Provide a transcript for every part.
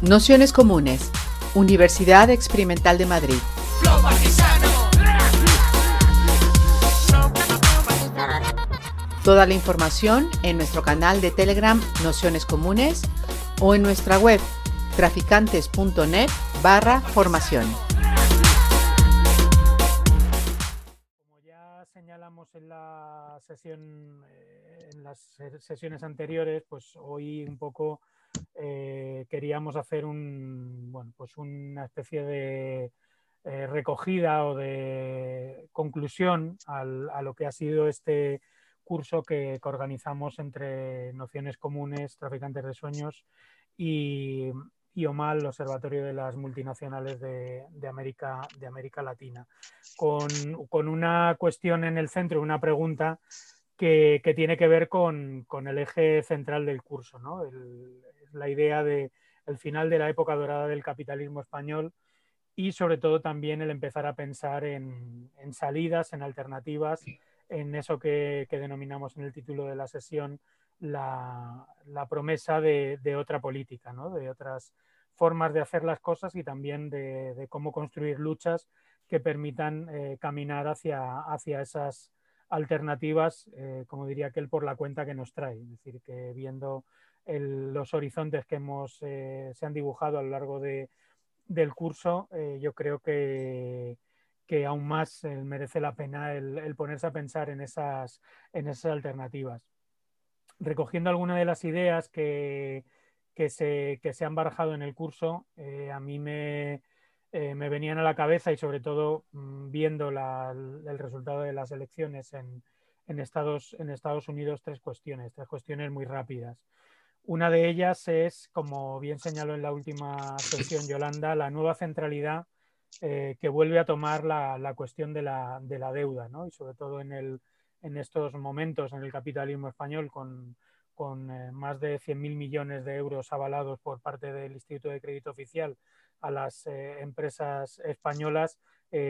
Nociones comunes, Universidad Experimental de Madrid. Toda la información en nuestro canal de Telegram Nociones Comunes o en nuestra web traficantes.net/formación. Como ya señalamos en la sesión, en las sesiones anteriores, pues hoy un poco queríamos hacer una especie de recogida o de conclusión a lo que ha sido este curso que organizamos entre Nociones Comunes, Traficantes de Sueños y OMAL, el Observatorio de las Multinacionales de América Latina, con una cuestión en el centro, una pregunta que tiene que ver con el eje central del curso, ¿no? La idea de el final de la época dorada del capitalismo español y sobre todo también el empezar a pensar en salidas, en alternativas, en eso que denominamos en el título de la sesión la promesa de otra política, ¿no? De otras formas de hacer las cosas y también de cómo construir luchas que permitan caminar hacia esas alternativas, como diría aquel, por la cuenta que nos trae. Es decir, que viendo los horizontes que se han dibujado a lo largo del curso, yo creo que aún más merece la pena el ponerse a pensar en esas alternativas. Recogiendo algunas de las ideas que se han barajado en el curso, a mí me venían a la cabeza y sobre todo viendo el resultado de las elecciones en Estados Unidos, tres cuestiones muy rápidas. Una de ellas es, como bien señaló en la última sesión Yolanda, la nueva centralidad que vuelve a tomar la cuestión de la deuda, ¿no? Y sobre todo en estos momentos en el capitalismo español con más de 100.000 millones de euros avalados por parte del Instituto de Crédito Oficial a las empresas españolas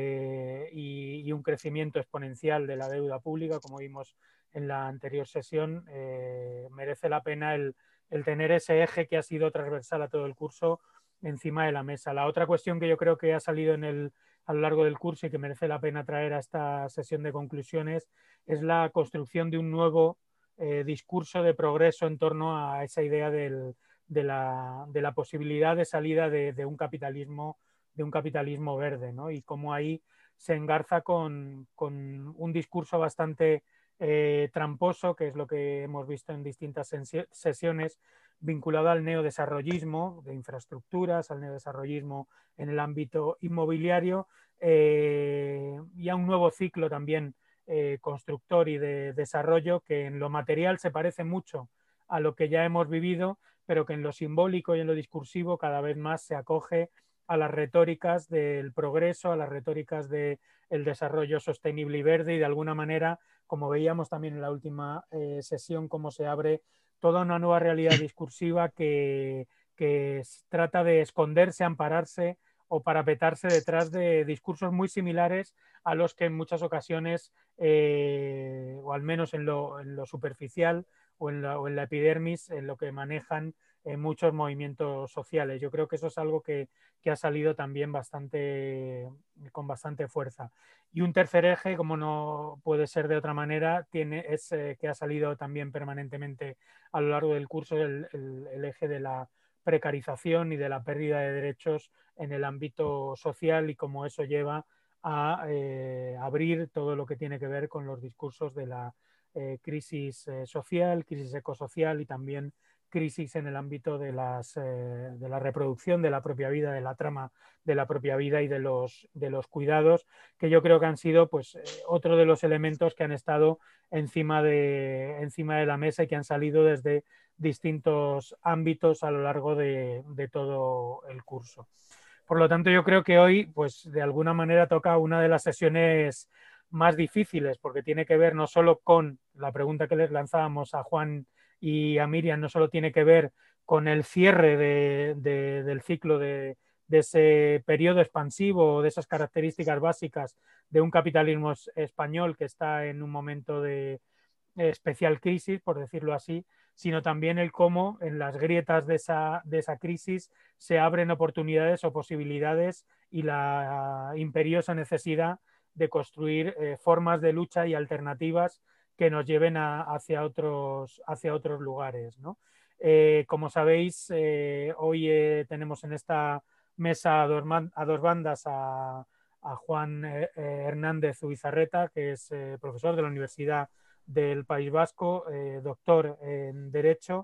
y un crecimiento exponencial de la deuda pública, como vimos en la anterior sesión, merece la pena el tener ese eje que ha sido transversal a todo el curso encima de la mesa. La otra cuestión que yo creo que ha salido a lo largo del curso y que merece la pena traer a esta sesión de conclusiones es la construcción de un nuevo discurso de progreso en torno a esa idea de la posibilidad de salida de un capitalismo verde, ¿no? Y cómo ahí se engarza con un discurso bastante tramposo, que es lo que hemos visto en distintas sesiones, vinculado al neodesarrollismo de infraestructuras, al neodesarrollismo en el ámbito inmobiliario y a un nuevo ciclo también constructor y de desarrollo que en lo material se parece mucho a lo que ya hemos vivido, pero que en lo simbólico y en lo discursivo cada vez más se acoge a las retóricas del progreso, a las retóricas del desarrollo sostenible y verde y de alguna manera, como veíamos también en la última sesión, cómo se abre toda una nueva realidad discursiva que trata de esconderse, ampararse o parapetarse detrás de discursos muy similares a los que en muchas ocasiones, o al menos en lo superficial o en la epidermis, en lo que manejan muchos movimientos sociales. Yo creo que eso es algo que ha salido también con bastante fuerza. Y un tercer eje, como no puede ser de otra manera, es que ha salido también permanentemente a lo largo del curso el eje de la precarización y de la pérdida de derechos en el ámbito social y cómo eso lleva a abrir todo lo que tiene que ver con los discursos de la crisis social, crisis ecosocial y también crisis en el ámbito de la reproducción de la propia vida, de la trama de la propia vida y de los cuidados, que yo creo que han sido pues otro de los elementos que han estado encima de la mesa y que han salido desde distintos ámbitos a lo largo de todo el curso. Por lo tanto, yo creo que hoy, pues de alguna manera toca una de las sesiones más difíciles, porque tiene que ver no solo con la pregunta que les lanzábamos a Juan y a Miriam, no solo tiene que ver con el cierre del ciclo de ese periodo expansivo, de esas características básicas de un capitalismo español que está en un momento de especial crisis, por decirlo así, sino también el cómo en las grietas de esa crisis se abren oportunidades o posibilidades y la imperiosa necesidad de construir formas de lucha y alternativas que nos lleven hacia otros lugares, ¿no? Como sabéis, hoy tenemos en esta mesa a dos bandas a Juan Hernández Ubizarreta, que es profesor de la Universidad del País Vasco, doctor en Derecho,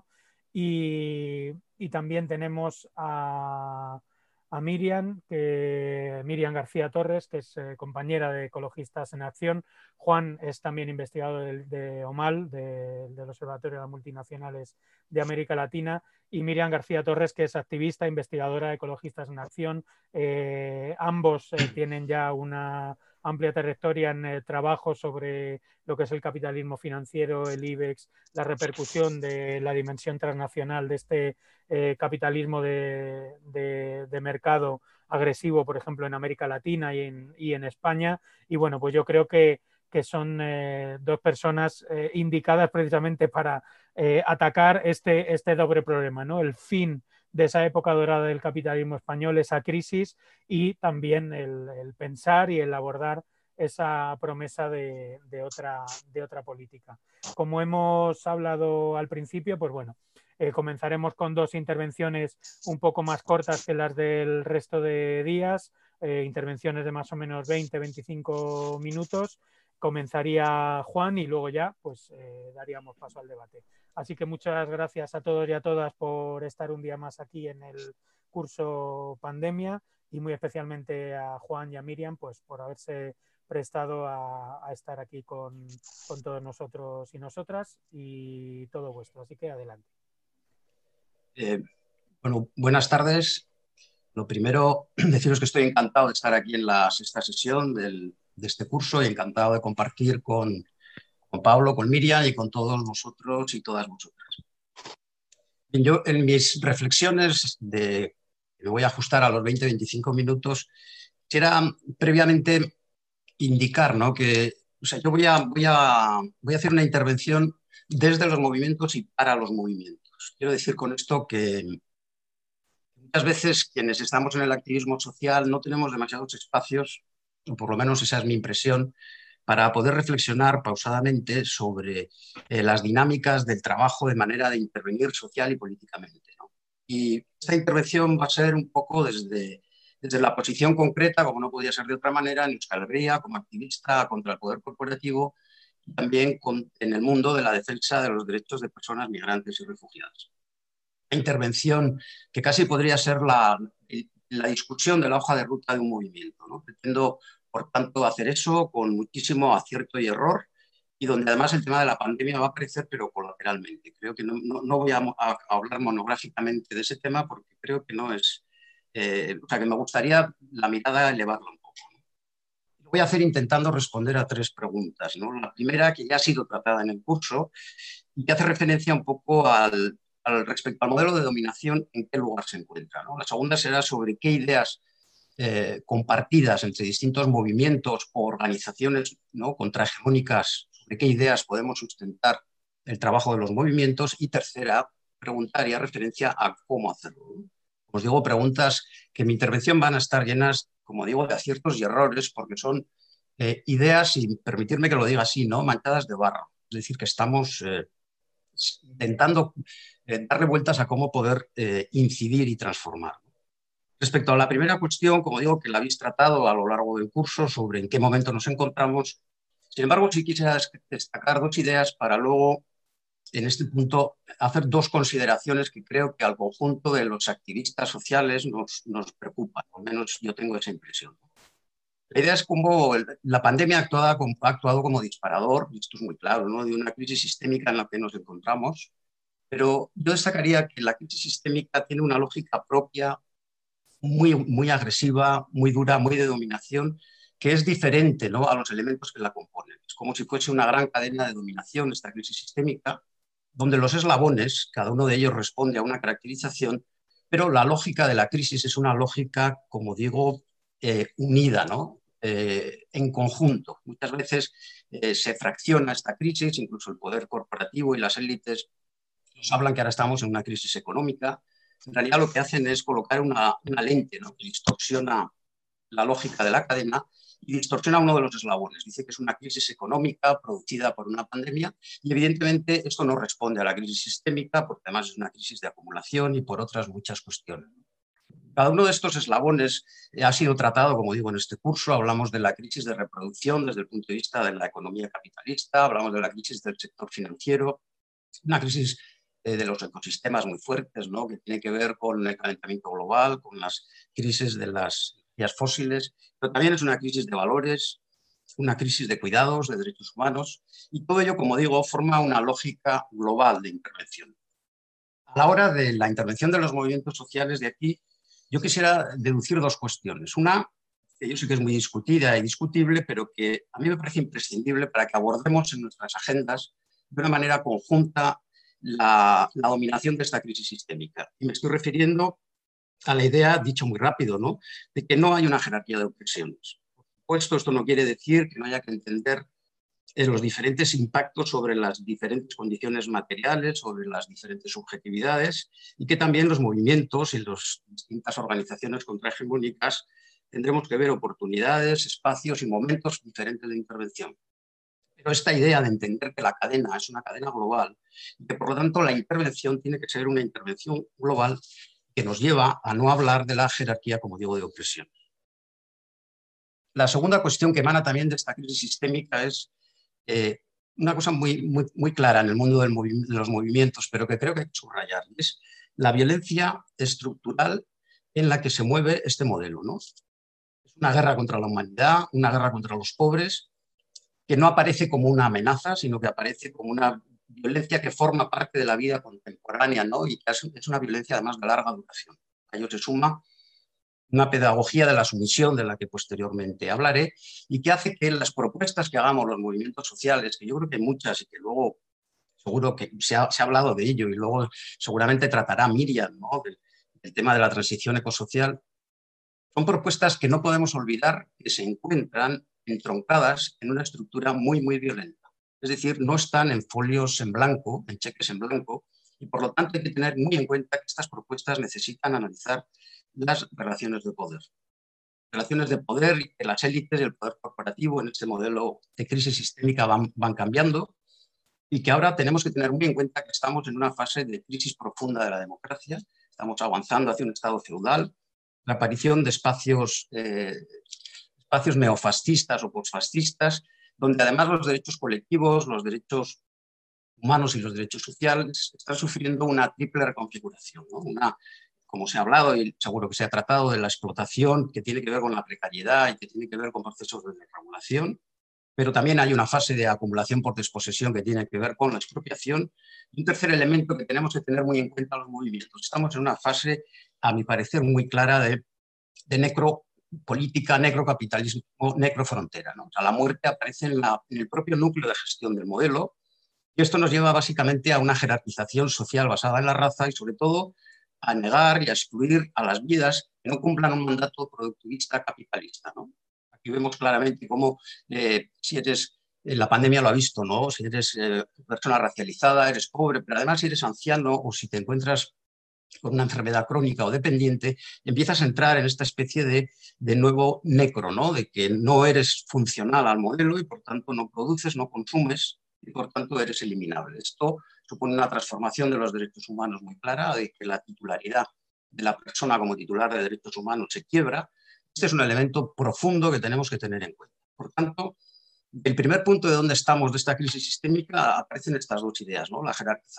y también tenemos a Miriam, Miriam García Torres, que es compañera de Ecologistas en Acción. Juan es también investigador de OMAL, del Observatorio de las Multinacionales de América Latina, y Miriam García Torres, que es activista, investigadora de Ecologistas en Acción. Ambos tienen ya una amplia trayectoria en trabajo sobre lo que es el capitalismo financiero, el IBEX, la repercusión de la dimensión transnacional de este capitalismo de mercado agresivo, por ejemplo, en América Latina y en España. Y bueno, pues yo creo que son dos personas indicadas precisamente para atacar este doble problema, ¿no? El fin de esa época dorada del capitalismo español, esa crisis, y también el pensar y el abordar esa promesa de otra política. Como hemos hablado al principio, pues bueno, comenzaremos con dos intervenciones un poco más cortas que las del resto de días, intervenciones de más o menos 20-25 minutos. Comenzaría Juan y luego ya pues daríamos paso al debate. Así que muchas gracias a todos y a todas por estar un día más aquí en el curso Pandemia, y muy especialmente a Juan y a Miriam pues por haberse prestado a estar aquí con todos nosotros y nosotras, y todo vuestro. Así que adelante. Bueno, buenas tardes. Lo primero, deciros que estoy encantado de estar aquí en la sexta sesión de este curso y encantado de compartir con Pablo, con Miriam y con todos vosotros y todas vosotras. Bien, yo en mis reflexiones, me voy a ajustar a los 20-25 minutos, quisiera previamente indicar, ¿no?, que yo voy a hacer una intervención desde los movimientos y para los movimientos. Quiero decir con esto que muchas veces quienes estamos en el activismo social no tenemos demasiados espacios, o por lo menos esa es mi impresión, para poder reflexionar pausadamente sobre las dinámicas del trabajo de manera de intervenir social y políticamente, ¿no? Y esta intervención va a ser un poco desde la posición concreta, como no podía ser de otra manera, en Euskal Herria, como activista contra el poder corporativo, y también en el mundo de la defensa de los derechos de personas migrantes y refugiadas. Una intervención que casi podría ser la discusión de la hoja de ruta de un movimiento, ¿no? Pretendo, por tanto, hacer eso con muchísimo acierto y error, y donde además el tema de la pandemia va a aparecer, pero colateralmente. Creo que no voy a hablar monográficamente de ese tema porque creo que no es... que me gustaría la mirada elevarla un poco. Lo voy a hacer intentando responder a tres preguntas, ¿no? La primera, que ya ha sido tratada en el curso y que hace referencia un poco respecto al modelo de dominación, en qué lugar se encuentra, ¿no? La segunda será sobre qué ideas compartidas entre distintos movimientos o organizaciones, ¿no?, contrahegemónicas, sobre qué ideas podemos sustentar el trabajo de los movimientos. Y tercera, preguntaría referencia a cómo hacerlo, ¿no? Os digo, preguntas que en mi intervención van a estar llenas, como digo, de aciertos y errores, porque son ideas, y permitirme que lo diga así, ¿no?, manchadas de barro. Es decir, que estamos intentando darle vueltas a cómo poder incidir y transformar. Respecto a la primera cuestión, como digo, que la habéis tratado a lo largo del curso, sobre en qué momento nos encontramos, sin embargo, sí quisiera destacar dos ideas para luego, en este punto, hacer dos consideraciones que creo que al conjunto de los activistas sociales nos preocupan, al menos yo tengo esa impresión. La idea es cómo la pandemia ha actuado como disparador, y esto es muy claro, ¿no?, de una crisis sistémica en la que nos encontramos, pero yo destacaría que la crisis sistémica tiene una lógica propia muy agresiva, muy dura, muy de dominación, que es diferente, ¿no?, a los elementos que la componen. Es como si fuese una gran cadena de dominación, esta crisis sistémica, donde los eslabones, cada uno de ellos responde a una caracterización, pero la lógica de la crisis es una lógica, como digo, unida, ¿no?, en conjunto. Muchas veces se fracciona esta crisis, incluso el poder corporativo y las élites nos hablan que ahora estamos en una crisis económica. En realidad lo que hacen es colocar una lente, ¿no?, que distorsiona la lógica de la cadena y distorsiona uno de los eslabones. Dice que es una crisis económica producida por una pandemia y evidentemente esto no responde a la crisis sistémica porque además es una crisis de acumulación y por otras muchas cuestiones. Cada uno de estos eslabones ha sido tratado, como digo, en este curso. Hablamos de la crisis de reproducción desde el punto de vista de la economía capitalista, hablamos de la crisis del sector financiero, una crisis de los ecosistemas muy fuertes, ¿no?, que tiene que ver con el calentamiento global, con las crisis de las energías fósiles, pero también es una crisis de valores, una crisis de cuidados, de derechos humanos, y todo ello, como digo, forma una lógica global de intervención. A la hora de la intervención de los movimientos sociales de aquí, yo quisiera deducir dos cuestiones. Una, que yo sé que es muy discutida y discutible, pero que a mí me parece imprescindible para que abordemos en nuestras agendas de una manera conjunta la dominación de esta crisis sistémica. Y me estoy refiriendo a la idea, dicho muy rápido, ¿no?, de que no hay una jerarquía de opresiones. Por supuesto, esto no quiere decir que no haya que entender los diferentes impactos sobre las diferentes condiciones materiales, sobre las diferentes subjetividades, y que también los movimientos y las distintas organizaciones contrahegemónicas tendremos que ver oportunidades, espacios y momentos diferentes de intervención. Pero esta idea de entender que la cadena es una cadena global y que por lo tanto la intervención tiene que ser una intervención global que nos lleva a no hablar de la jerarquía, como digo, de opresión. La segunda cuestión que emana también de esta crisis sistémica es una cosa muy clara en el mundo de los movimientos, pero que creo que hay que subrayar, es la violencia estructural en la que se mueve este modelo, ¿no? Es una guerra contra la humanidad, una guerra contra los pobres, que no aparece como una amenaza, sino que aparece como una violencia que forma parte de la vida contemporánea, ¿no?, y que es una violencia además de larga duración. A ello se suma una pedagogía de la sumisión de la que posteriormente hablaré y que hace que las propuestas que hagamos los movimientos sociales, que yo creo que hay muchas y que luego seguro que se ha hablado de ello y luego seguramente tratará Miriam, ¿no?, del tema de la transición ecosocial, son propuestas que no podemos olvidar que se encuentran entroncadas en una estructura muy violenta. Es decir, no están en folios en blanco, en cheques en blanco, y por lo tanto hay que tener muy en cuenta que estas propuestas necesitan analizar las relaciones de poder. Relaciones de poder y que las élites y el poder corporativo en este modelo de crisis sistémica van cambiando y que ahora tenemos que tener muy en cuenta que estamos en una fase de crisis profunda de la democracia, estamos avanzando hacia un estado feudal, la aparición de espacios neofascistas o postfascistas, donde además los derechos colectivos, los derechos humanos y los derechos sociales están sufriendo una triple reconfiguración, ¿no? Como se ha hablado y seguro que se ha tratado, de la explotación que tiene que ver con la precariedad y que tiene que ver con procesos de desregulación, pero también hay una fase de acumulación por desposesión que tiene que ver con la expropiación. Y un tercer elemento que tenemos que tener muy en cuenta los movimientos. Estamos en una fase, a mi parecer, muy clara de necropolítica, necrocapitalismo, necrofrontera, ¿no? O sea, la muerte aparece en el propio núcleo de gestión del modelo y esto nos lleva básicamente a una jerarquización social basada en la raza y sobre todo a negar y a excluir a las vidas que no cumplan un mandato productivista capitalista, ¿no? Aquí vemos claramente cómo si eres, la pandemia lo ha visto, ¿no? Si eres persona racializada, eres pobre, pero además si eres anciano o si te encuentras con una enfermedad crónica o dependiente, empiezas a entrar en esta especie de nuevo necro, ¿no? De que no eres funcional al modelo y por tanto no produces, no consumes y por tanto eres eliminable. Esto supone una transformación de los derechos humanos muy clara, de que la titularidad de la persona como titular de derechos humanos se quiebra. Este es un elemento profundo que tenemos que tener en cuenta. Por tanto, el primer punto de dónde estamos de esta crisis sistémica aparecen estas dos ideas, ¿no? La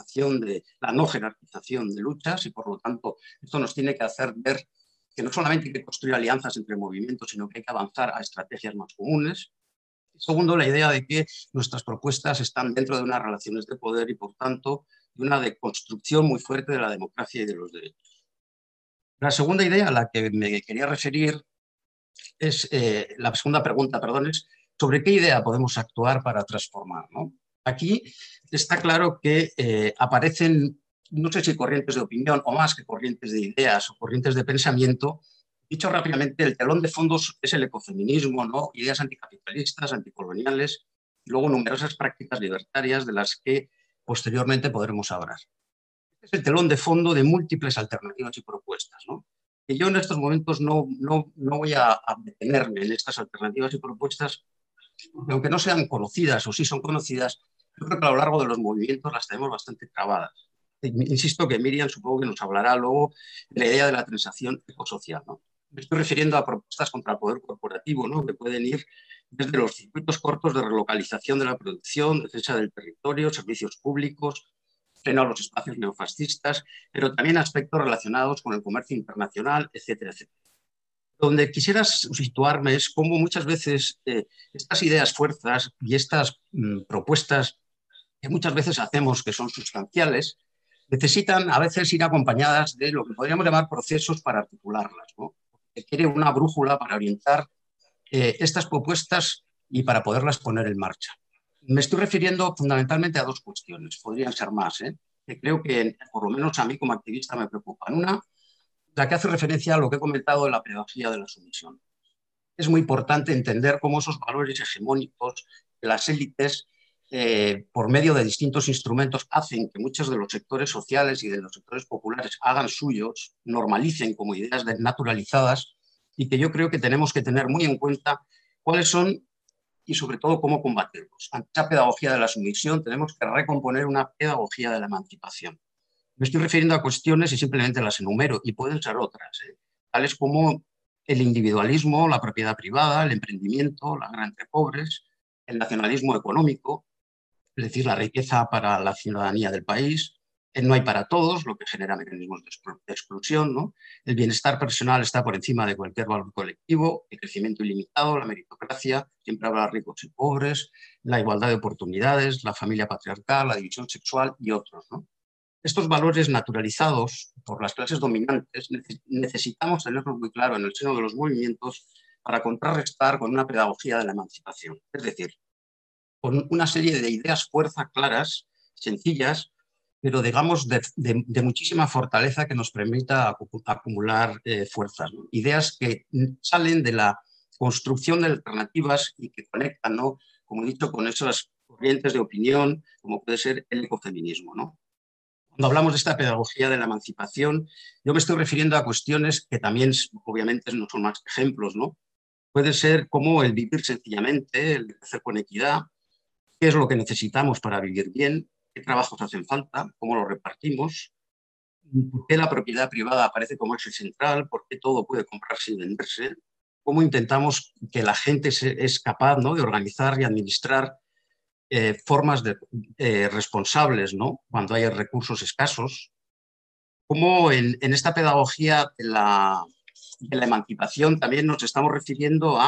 no jerarquización de luchas y por lo tanto esto nos tiene que hacer ver que no solamente hay que construir alianzas entre movimientos, sino que hay que avanzar a estrategias más comunes. Segundo, la idea de que nuestras propuestas están dentro de unas relaciones de poder y por tanto de una deconstrucción muy fuerte de la democracia y de los derechos. La segunda idea a la que me quería referir es, la segunda pregunta, perdón, es sobre qué idea podemos actuar para transformar, ¿no? Aquí está claro que aparecen, no sé si corrientes de opinión o más que corrientes de ideas o corrientes de pensamiento. Dicho rápidamente, el telón de fondo es el ecofeminismo, ¿no? Ideas anticapitalistas, anticoloniales, y luego numerosas prácticas libertarias de las que posteriormente podremos hablar. Este es el telón de fondo de múltiples alternativas y propuestas, ¿no? Que yo en estos momentos no voy a detenerme en estas alternativas y propuestas, porque aunque no sean conocidas o sí son conocidas, yo creo que a lo largo de los movimientos las tenemos bastante trabadas. Insisto que Miriam supongo que nos hablará luego de la idea de la transacción ecosocial, ¿no? Me estoy refiriendo a propuestas contra el poder corporativo, ¿no? Que pueden ir desde los circuitos cortos de relocalización de la producción, defensa del territorio, servicios públicos, freno a los espacios neofascistas, pero también aspectos relacionados con el comercio internacional, etcétera, etcétera. Donde quisiera situarme es cómo muchas veces estas ideas fuerzas y estas propuestas que muchas veces hacemos que son sustanciales, necesitan a veces ir acompañadas de lo que podríamos llamar procesos para articularlas, ¿no? Que quiere una brújula para orientar estas propuestas y para poderlas poner en marcha. Me estoy refiriendo fundamentalmente a dos cuestiones, podrían ser más, que creo que por lo menos a mí como activista me preocupan. Una, la que hace referencia a lo que he comentado de la pedagogía de la sumisión. Es muy importante entender cómo esos valores hegemónicos de las élites, por medio de distintos instrumentos, hacen que muchos de los sectores sociales y de los sectores populares hagan suyos, normalicen como ideas naturalizadas, y que yo creo que tenemos que tener muy en cuenta cuáles son y sobre todo cómo combatirlos. Ante esa pedagogía de la sumisión tenemos que recomponer una pedagogía de la emancipación. Me estoy refiriendo a cuestiones y simplemente las enumero, y pueden ser otras, tales como el individualismo, la propiedad privada, el emprendimiento, la guerra entre pobres, el nacionalismo económico, es decir, la riqueza para la ciudadanía del país, el no hay para todos, lo que genera mecanismos de exclusión, ¿no? El bienestar personal está por encima de cualquier valor colectivo, el crecimiento ilimitado, la meritocracia, siempre habrá ricos y pobres, la igualdad de oportunidades, la familia patriarcal, la división sexual y otros, ¿no? Estos valores naturalizados por las clases dominantes necesitamos tenerlos muy claro en el seno de los movimientos para contrarrestar con una pedagogía de la emancipación. Es decir, con una serie de ideas fuerza claras, sencillas, pero digamos de muchísima fortaleza que nos permita acumular fuerzas, ¿no? Ideas que salen de la construcción de alternativas y que conectan, ¿no? Como he dicho, con esas corrientes de opinión, como puede ser el ecofeminismo, ¿no? Cuando hablamos de esta pedagogía de la emancipación, yo me estoy refiriendo a cuestiones que también, obviamente, no son más ejemplos, ¿no? Puede ser como el vivir sencillamente, el crecer con equidad, qué es lo que necesitamos para vivir bien, qué trabajos hacen falta, cómo los repartimos, por qué la propiedad privada aparece como eje central, por qué todo puede comprarse y venderse, cómo intentamos que la gente es capaz, ¿no?, de organizar y administrar formas responsables, ¿no?, cuando hay recursos escasos, cómo en esta pedagogía de la emancipación también nos estamos refiriendo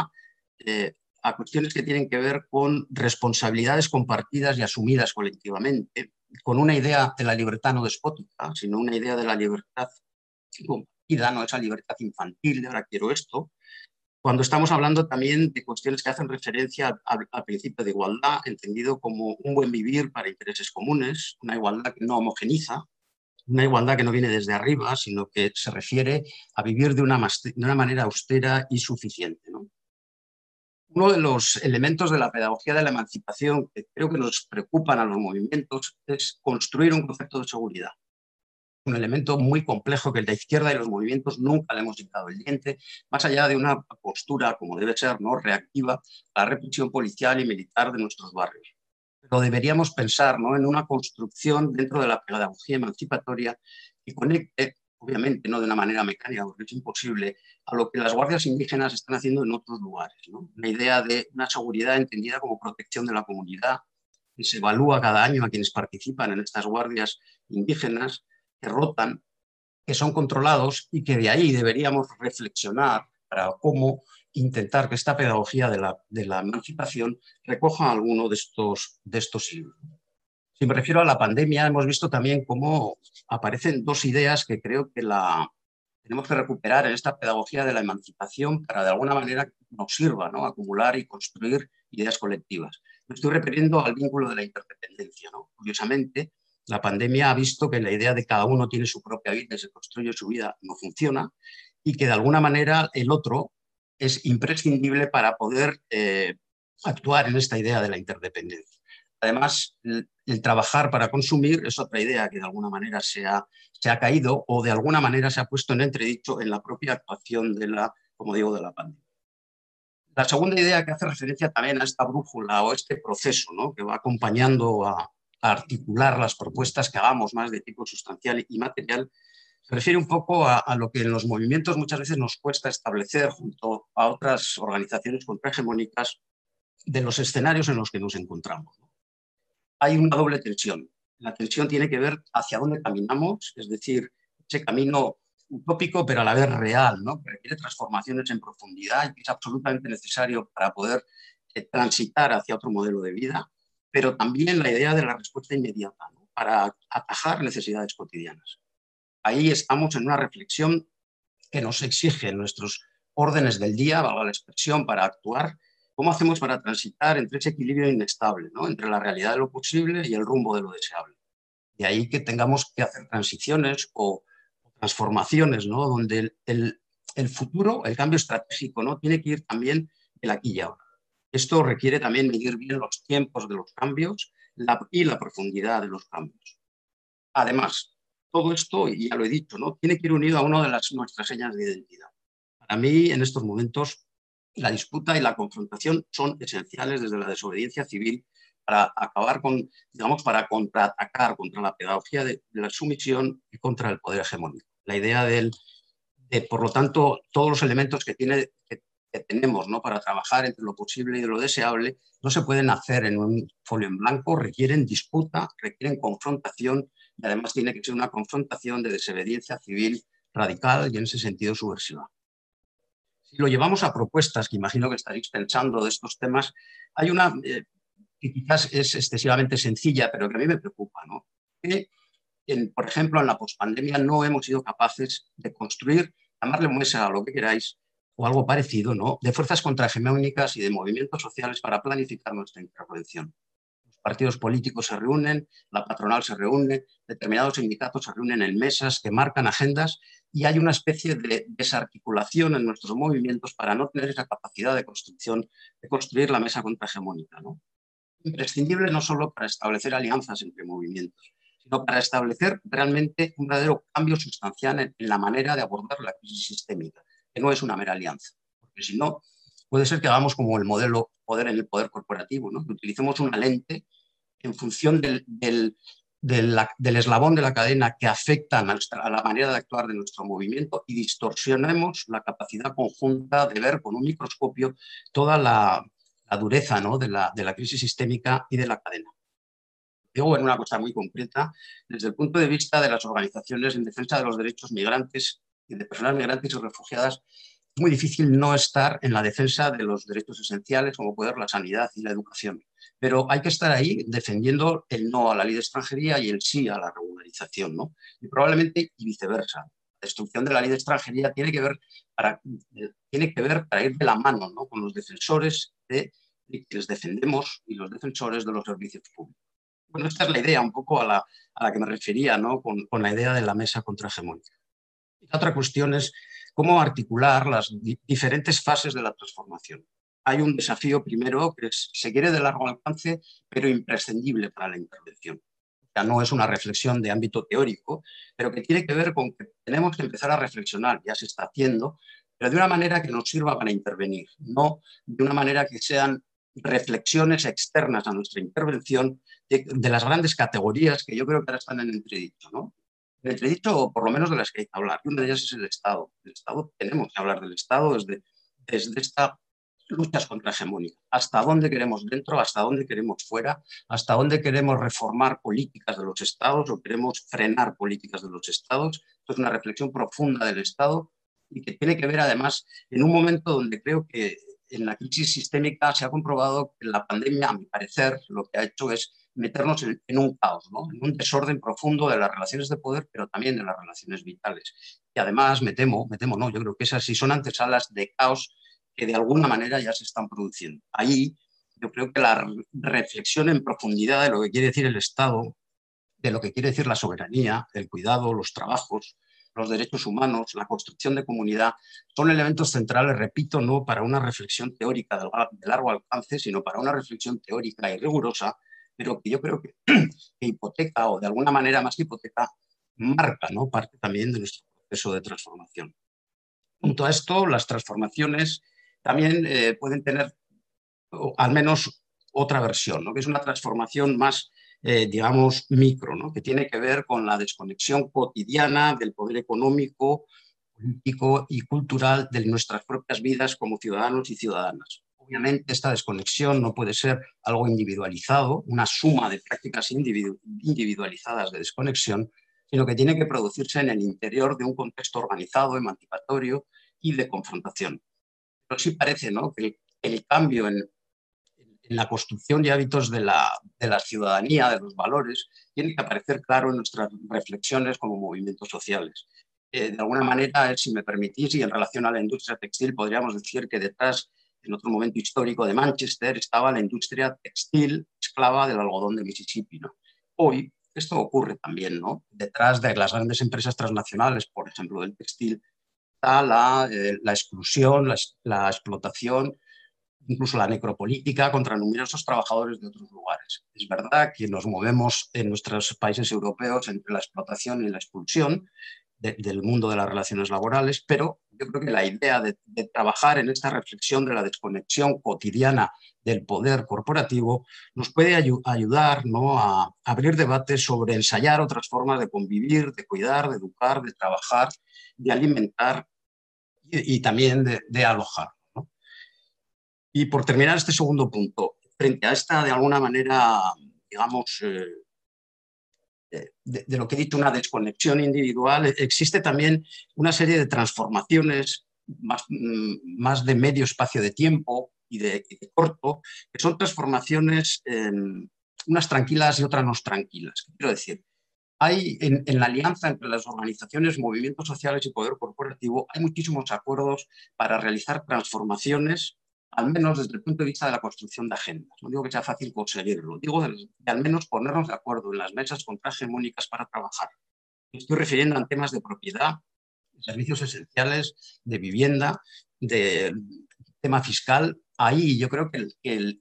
a cuestiones que tienen que ver con responsabilidades compartidas y asumidas colectivamente, con una idea de la libertad no despótica, sino una idea de la libertad compartida, no esa libertad infantil de ahora quiero esto, cuando estamos hablando también de cuestiones que hacen referencia al principio de igualdad, entendido como un buen vivir para intereses comunes, una igualdad que no homogeniza, una igualdad que no viene desde arriba, sino que se refiere a vivir de una manera austera y suficiente, ¿no? Uno de los elementos de la pedagogía de la emancipación que creo que nos preocupan a los movimientos es construir un concepto de seguridad. Un elemento muy complejo que la izquierda y los movimientos nunca le hemos quitado el diente, más allá de una postura, como debe ser, ¿no?, reactiva a la represión policial y militar de nuestros barrios. Pero deberíamos pensar, ¿no?, en una construcción dentro de la pedagogía emancipatoria que conecte, obviamente no de una manera mecánica, porque es imposible, a lo que las guardias indígenas están haciendo en otros lugares, ¿no? La idea de una seguridad entendida como protección de la comunidad, que se evalúa cada año a quienes participan en estas guardias indígenas, que rotan, que son controlados y que de ahí deberíamos reflexionar para cómo intentar que esta pedagogía de la emancipación recoja alguno de estos hilos. Si me refiero a la pandemia, hemos visto también cómo aparecen dos ideas que creo que tenemos que recuperar en esta pedagogía de la emancipación para de alguna manera nos sirva, ¿no?, acumular y construir ideas colectivas. Me estoy refiriendo al vínculo de la interdependencia, ¿no? Curiosamente, la pandemia ha visto que la idea de cada uno tiene su propia vida y se construye su vida no funciona y que de alguna manera el otro es imprescindible para poder actuar en esta idea de la interdependencia. Además, el trabajar para consumir es otra idea que de alguna manera se ha caído o de alguna manera se ha puesto en entredicho en la propia actuación de la, como digo, de la pandemia. La segunda idea que hace referencia también a esta brújula o este proceso, ¿no?, que va acompañando a articular las propuestas que hagamos más de tipo sustancial y material, se refiere un poco a lo que en los movimientos muchas veces nos cuesta establecer junto a otras organizaciones contrahegemónicas de los escenarios en los que nos encontramos. Hay una doble tensión. La tensión tiene que ver hacia dónde caminamos, es decir, ese camino utópico pero a la vez real, ¿no?, que requiere transformaciones en profundidad y que es absolutamente necesario para poder transitar hacia otro modelo de vida, pero también la idea de la respuesta inmediata, ¿no?, para atajar necesidades cotidianas. Ahí estamos en una reflexión que nos exige nuestros órdenes del día, valga la expresión, para actuar. ¿Cómo hacemos para transitar entre ese equilibrio inestable, ¿no?, entre la realidad de lo posible y el rumbo de lo deseable? De ahí que tengamos que hacer transiciones o transformaciones, ¿no?, donde el futuro, el cambio estratégico, ¿no?, tiene que ir también el aquí y ahora. Esto requiere también medir bien los tiempos de los cambios y la profundidad de los cambios. Además, todo esto, y ya lo he dicho, ¿no?, tiene que ir unido a una de nuestras señas de identidad. Para mí, en estos momentos, la disputa y la confrontación son esenciales desde la desobediencia civil para acabar con, digamos, para contraatacar contra la pedagogía de la sumisión y contra el poder hegemónico. La idea de, por lo tanto, todos los elementos que tenemos, ¿no?, para trabajar entre lo posible y lo deseable no se pueden hacer en un folio en blanco, requieren disputa, requieren confrontación y además tiene que ser una confrontación de desobediencia civil radical y en ese sentido subversiva. Si lo llevamos a propuestas, que imagino que estaréis pensando de estos temas, hay una que quizás es excesivamente sencilla, pero que a mí me preocupa, ¿no?, que por ejemplo, en la pospandemia no hemos sido capaces de construir, llamarle mesa a lo que queráis, o algo parecido, ¿no?, de fuerzas contrahegemónicas y de movimientos sociales para planificar nuestra intervención. Los partidos políticos se reúnen, la patronal se reúne, determinados sindicatos se reúnen en mesas que marcan agendas y hay una especie de desarticulación en nuestros movimientos para no tener esa capacidad de construcción, de construir la mesa contrahegemónica, ¿no? Imprescindible no solo para establecer alianzas entre movimientos, sino para establecer realmente un verdadero cambio sustancial en la manera de abordar la crisis sistémica, que no es una mera alianza, porque si no, puede ser que hagamos como el modelo poder en el poder corporativo, ¿no?, que utilicemos una lente en función del eslabón de la cadena que afecta a la manera de actuar de nuestro movimiento y distorsionemos la capacidad conjunta de ver con un microscopio toda la dureza, ¿no?, de la crisis sistémica y de la cadena. Digo, en una cosa muy concreta, desde el punto de vista de las organizaciones en defensa de los derechos migrantes y de personas migrantes y refugiadas, es muy difícil no estar en la defensa de los derechos esenciales, como puede ser la sanidad y la educación. Pero hay que estar ahí defendiendo el no a la ley de extranjería y el sí a la regularización, ¿no? Y probablemente y viceversa. La destrucción de la ley de extranjería tiene que ver para ir de la mano, ¿no?, con los defensores de quienes defendemos y los defensores de los servicios públicos. Bueno, esta es la idea un poco a la que me refería, ¿no?, con la idea de la mesa contrahegemónica. La otra cuestión es cómo articular las diferentes fases de la transformación. Hay un desafío primero que se quiere de largo alcance, pero imprescindible para la intervención. O sea, no es una reflexión de ámbito teórico, pero que tiene que ver con que tenemos que empezar a reflexionar, ya se está haciendo, pero de una manera que nos sirva para intervenir, no de una manera que sean reflexiones externas a nuestra intervención de las grandes categorías que yo creo que ahora están en entredicho, ¿no? En entredicho, o por lo menos de las que hay que hablar. Y una de ellas es el Estado. El Estado, tenemos que hablar del Estado desde esta luchas contrahegemónicas. ¿Hasta dónde queremos dentro? ¿Hasta dónde queremos fuera? ¿Hasta dónde queremos reformar políticas de los Estados o queremos frenar políticas de los Estados? Esto es una reflexión profunda del Estado y que tiene que ver además en un momento donde creo que en la crisis sistémica se ha comprobado que la pandemia, a mi parecer, lo que ha hecho es meternos en un caos, ¿no?, en un desorden profundo de las relaciones de poder, pero también de las relaciones vitales. Y además, me temo, no, yo creo que esas sí son antesalas de caos que de alguna manera ya se están produciendo. Ahí yo creo que la reflexión en profundidad de lo que quiere decir el Estado, de lo que quiere decir la soberanía, el cuidado, los trabajos, los derechos humanos, la construcción de comunidad, son elementos centrales, repito, no para una reflexión teórica de largo alcance, sino para una reflexión teórica y rigurosa, pero que yo creo que hipoteca, o de alguna manera más que hipoteca, marca, ¿no?, parte también de nuestro proceso de transformación. Junto a esto, las transformaciones también pueden tener, o al menos, otra versión, ¿no?, que es una transformación más, digamos, micro, ¿no?, que tiene que ver con la desconexión cotidiana del poder económico, político y cultural de nuestras propias vidas como ciudadanos y ciudadanas. Obviamente, esta desconexión no puede ser algo individualizado, una suma de prácticas individualizadas de desconexión, sino que tiene que producirse en el interior de un contexto organizado, emancipatorio y de confrontación. Pero sí parece, ¿no?, que el cambio en la construcción de hábitos de la ciudadanía, de los valores, tiene que aparecer claro en nuestras reflexiones como movimientos sociales. De alguna manera, si me permitís, y en relación a la industria textil, podríamos decir que detrás, en otro momento histórico de Manchester, estaba la industria textil esclava del algodón de Mississippi, ¿no? Hoy esto ocurre también, ¿no? Detrás de las grandes empresas transnacionales, por ejemplo, del textil, está la exclusión, la explotación, incluso la necropolítica contra numerosos trabajadores de otros lugares. Es verdad que nos movemos en nuestros países europeos entre la explotación y la expulsión del mundo de las relaciones laborales, pero yo creo que la idea de trabajar en esta reflexión de la desconexión cotidiana del poder corporativo nos puede ayudar, ¿no?, a abrir debates sobre ensayar otras formas de convivir, de cuidar, de educar, de trabajar, de alimentar y también de alojar. Y por terminar este segundo punto, frente a esta, de alguna manera, digamos, de lo que he dicho, una desconexión individual, existe también una serie de transformaciones más de medio espacio de tiempo y de corto, que son transformaciones, unas tranquilas y otras no tranquilas. Quiero decir, hay en la alianza entre las organizaciones, movimientos sociales y poder corporativo, hay muchísimos acuerdos para realizar transformaciones, al menos desde el punto de vista de la construcción de agendas. No digo que sea fácil conseguirlo, digo de al menos ponernos de acuerdo en las mesas contrahegemónicas para trabajar. Me estoy refiriendo a temas de propiedad, de servicios esenciales, de vivienda, de tema fiscal. Ahí yo creo que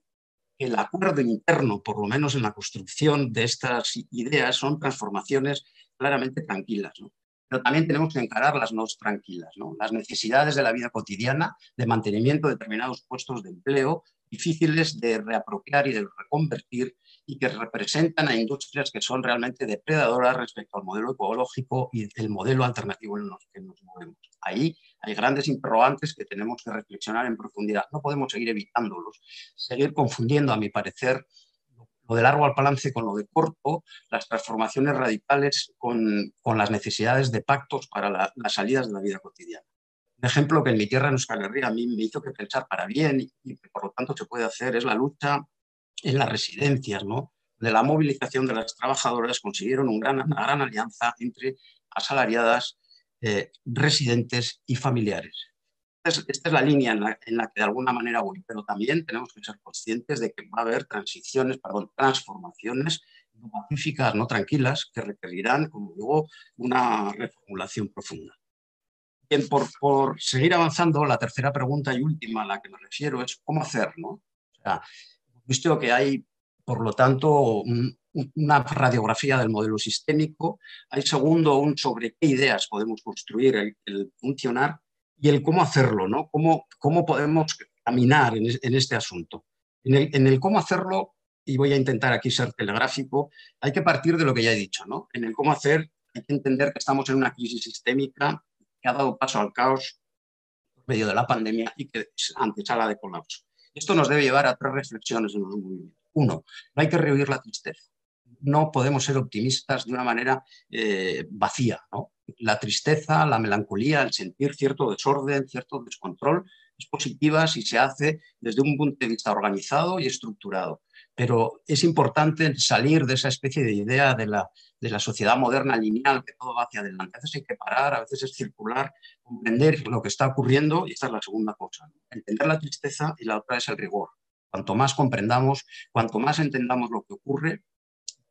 el acuerdo interno, por lo menos en la construcción de estas ideas, son transformaciones claramente tranquilas, ¿no? Pero también tenemos que encararlas no tranquilas, ¿no? Las necesidades de la vida cotidiana, de mantenimiento de determinados puestos de empleo, difíciles de reapropiar y de reconvertir, y que representan a industrias que son realmente depredadoras respecto al modelo ecológico y el modelo alternativo en los que nos movemos. Ahí hay grandes interrogantes que tenemos que reflexionar en profundidad. No podemos seguir evitándolos, seguir confundiendo, a mi parecer, lo de largo alcance con lo de corto, las transformaciones radicales con las necesidades de pactos para las salidas de la vida cotidiana. Un ejemplo que en mi tierra, en Euskal Herria, a mí me hizo que pensar para bien y que por lo tanto se puede hacer es la lucha en las residencias, ¿no? De la movilización de las trabajadoras consiguieron una gran alianza entre asalariadas, residentes y familiares. Esta es la línea en la que de alguna manera voy, pero también tenemos que ser conscientes de que va a haber transformaciones no pacíficas, no tranquilas, que requerirán, como digo, una reformulación profunda. Bien, por seguir avanzando, la tercera pregunta y última a la que me refiero es cómo hacerlo. O sea, visto que hay, por lo tanto, una radiografía del modelo sistémico, hay segundo un sobre qué ideas podemos construir el funcionar y el cómo hacerlo, ¿no? Cómo podemos caminar en este asunto. En el cómo hacerlo, y voy a intentar aquí ser telegráfico, hay que partir de lo que ya he dicho, ¿no? En el cómo hacer hay que entender que estamos en una crisis sistémica que ha dado paso al caos en medio de la pandemia y que es antesala de colapso. Esto nos debe llevar a tres reflexiones en los movimientos. Uno, no hay que rehuir la tristeza. No podemos ser optimistas de una manera vacía, ¿no? La tristeza, la melancolía, el sentir cierto desorden, cierto descontrol, es positiva si se hace desde un punto de vista organizado y estructurado. Pero es importante salir de esa especie de idea de la sociedad moderna lineal, que todo va hacia adelante. A veces hay que parar, a veces es circular, comprender lo que está ocurriendo, y esta es la segunda cosa, ¿no? Entender la tristeza, y la otra es el rigor. Cuanto más comprendamos, cuanto más entendamos lo que ocurre,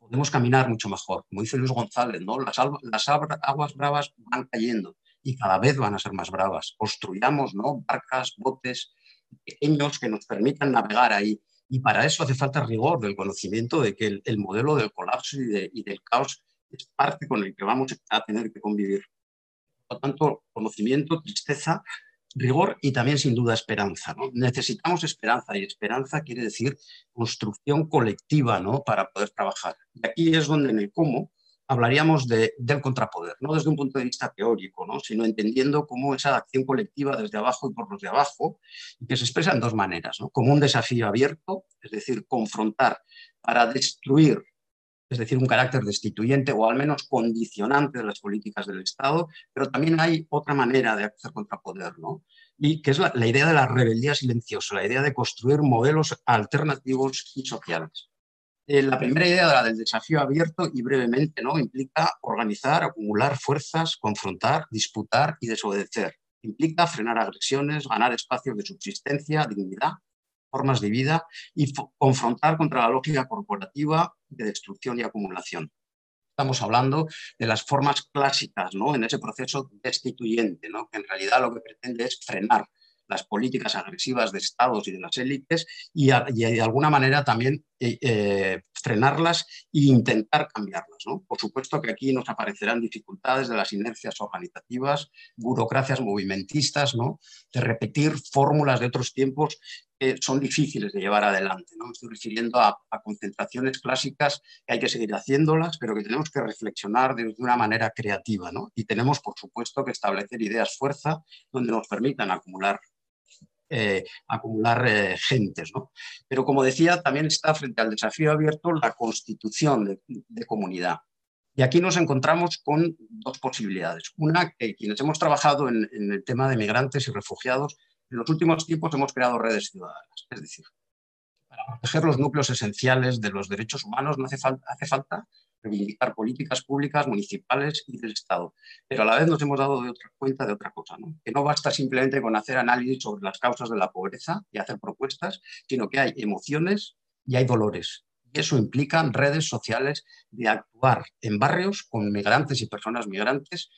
podemos caminar mucho mejor. Como dice Luis González, ¿no? Las aguas bravas van cayendo y cada vez van a ser más bravas. Construyamos, ¿no?, barcas, botes pequeños que nos permitan navegar ahí. Y para eso hace falta rigor del conocimiento de que el modelo del colapso y del caos es parte con el que vamos a tener que convivir. Por lo tanto, conocimiento, tristeza, rigor y también sin duda esperanza, ¿no? Necesitamos esperanza y esperanza quiere decir construcción colectiva, ¿no?, para poder trabajar. Y aquí es donde en el cómo hablaríamos del contrapoder, no desde un punto de vista teórico, ¿no?, sino entendiendo cómo esa acción colectiva desde abajo y por los de abajo, y que se expresa en dos maneras, ¿no?, como un desafío abierto, es decir, confrontar para destruir, es decir, un carácter destituyente o al menos condicionante de las políticas del Estado, pero también hay otra manera de hacer contrapoder, ¿no?, y que es la idea de la rebeldía silenciosa, la idea de construir modelos alternativos y sociales. La primera idea, la del desafío abierto, y brevemente, ¿no?, implica organizar, acumular fuerzas, confrontar, disputar y desobedecer. Implica frenar agresiones, ganar espacios de subsistencia, dignidad, formas de vida y confrontar contra la lógica corporativa de destrucción y acumulación. Estamos hablando de las formas clásicas, ¿no?, en ese proceso destituyente, ¿no?, que en realidad lo que pretende es frenar las políticas agresivas de estados y de las élites y de alguna manera también frenarlas e intentar cambiarlas, ¿no? Por supuesto que aquí nos aparecerán dificultades de las inercias organizativas, burocracias movimentistas, ¿no?, de repetir fórmulas de otros tiempos que son difíciles de llevar adelante, ¿no? Me estoy refiriendo a concentraciones clásicas que hay que seguir haciéndolas, pero que tenemos que reflexionar de una manera creativa, ¿no? Y tenemos, por supuesto, que establecer ideas fuerza donde nos permitan acumular gentes, ¿no? Pero como decía, también está frente al desafío abierto la constitución de comunidad. Y aquí nos encontramos con dos posibilidades. Una, que quienes hemos trabajado en el tema de migrantes y refugiados, en los últimos tiempos hemos creado redes ciudadanas. Es decir, para proteger los núcleos esenciales de los derechos humanos no hace falta reivindicar políticas públicas, municipales y del Estado. Pero a la vez nos hemos dado cuenta de otra cosa, ¿no?, que no basta simplemente con hacer análisis sobre las causas de la pobreza y hacer propuestas, sino que hay emociones y hay dolores. Y eso implica redes sociales de actuar en barrios con migrantes y personas migrantes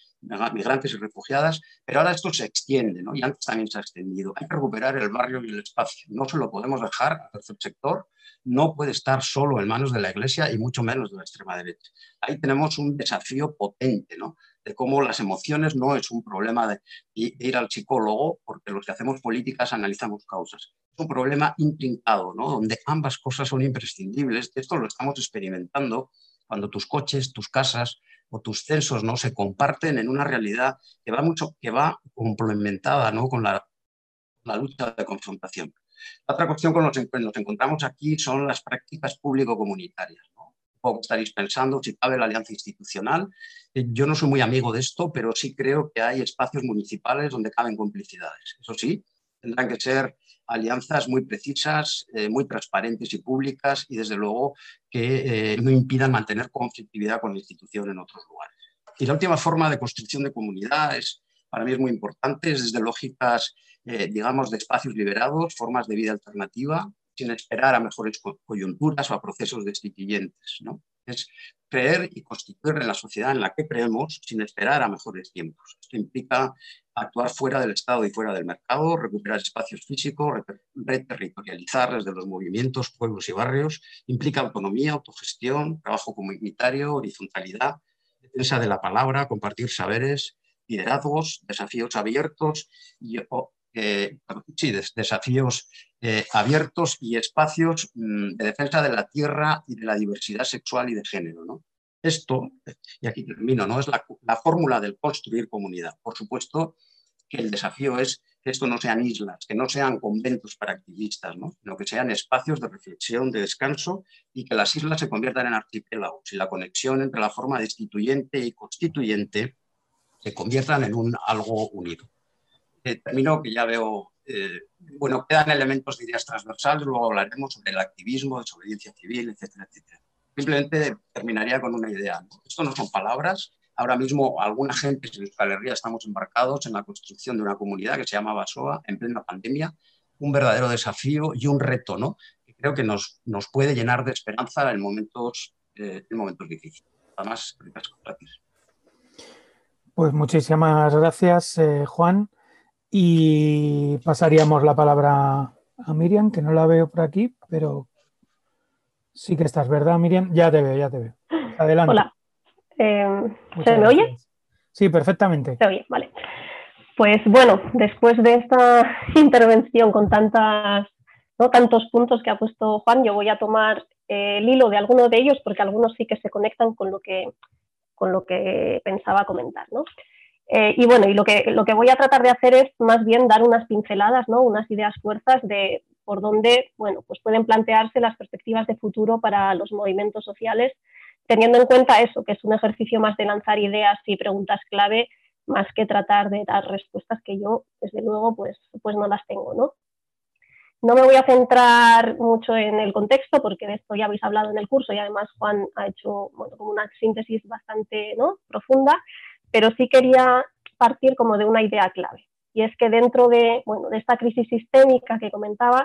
y refugiadas, pero ahora esto se extiende, ¿no?, y antes también se ha extendido. Hay que recuperar el barrio y el espacio. No se lo podemos dejar al tercer sector, no puede estar solo en manos de la Iglesia y mucho menos de la extrema derecha. Ahí tenemos un desafío potente, ¿no?, de cómo las emociones no es un problema de ir al psicólogo, porque los que hacemos políticas analizamos causas. Es un problema intrincado, ¿no?, donde ambas cosas son imprescindibles. Esto lo estamos experimentando cuando tus coches, tus casas o tus censos, ¿no?, se comparten en una realidad que va complementada, ¿no?, con la lucha de confrontación. La otra cuestión con la que nos encontramos aquí son las prácticas público-comunitarias, ¿no? O estaréis pensando si cabe la alianza institucional. Yo no soy muy amigo de esto, pero sí creo que hay espacios municipales donde caben complicidades. Eso sí, tendrán que ser alianzas muy precisas, muy transparentes y públicas, y desde luego que no impidan mantener conflictividad con la institución en otros lugares. Y la última forma de construcción de comunidad para mí es muy importante, es desde lógicas, digamos, de espacios liberados, formas de vida alternativa, sin esperar a mejores coyunturas o a procesos destituyentes, ¿no? Es creer y constituir en la sociedad en la que creemos sin esperar a mejores tiempos. Esto implica actuar fuera del Estado y fuera del mercado, recuperar espacios físicos, reterritorializar desde los movimientos, pueblos y barrios. Implica autonomía, autogestión, trabajo comunitario, horizontalidad, defensa de la palabra, compartir saberes, liderazgos, desafíos abiertos desafíos abiertos y espacios de defensa de la tierra y de la diversidad sexual y de género, ¿no? Esto, y aquí termino, ¿no?, es la fórmula del construir comunidad. Por supuesto que el desafío es que esto no sean islas, que no sean conventos para activistas, ¿no?, sino que sean espacios de reflexión, de descanso, y que las islas se conviertan en archipiélagos y la conexión entre la forma destituyente y constituyente se conviertan en algo unido. Termino, que ya veo, bueno, quedan elementos de ideas transversales, luego hablaremos sobre el activismo, desobediencia civil, etcétera, etcétera. Simplemente terminaría con una idea, ¿no? Esto no son palabras. Ahora mismo alguna gente en Euskal Herria estamos embarcados en la construcción de una comunidad que se llama Basoa en plena pandemia, un verdadero desafío y un reto, ¿no?, que creo que nos puede llenar de esperanza en momentos en momentos difíciles. Además, gracias. Pues muchísimas gracias, Juan. Y pasaríamos la palabra a Miriam, que no la veo por aquí, pero sí que estás, ¿verdad, Miriam? Ya te veo, ya te veo. Adelante. Hola. Muchas ¿Se me oye? Sí, perfectamente. Se oye, vale. Pues bueno, después de esta intervención con tantos puntos que ha puesto Juan, yo voy a tomar el hilo de algunos de ellos porque algunos sí que se conectan con lo que pensaba comentar, ¿no? Y bueno, y lo que voy a tratar de hacer es más bien dar unas pinceladas, ¿no? Unas ideas fuerzas de por dónde, bueno, pues pueden plantearse las perspectivas de futuro para los movimientos sociales, teniendo en cuenta eso, que es un ejercicio más de lanzar ideas y preguntas clave, más que tratar de dar respuestas que yo, desde luego, pues no las tengo, ¿no? No me voy a centrar mucho en el contexto, porque de esto ya habéis hablado en el curso y además Juan ha hecho, bueno, como una síntesis bastante, ¿no?, profunda, pero sí quería partir como de una idea clave. Y es que dentro de, bueno, de esta crisis sistémica que comentaba,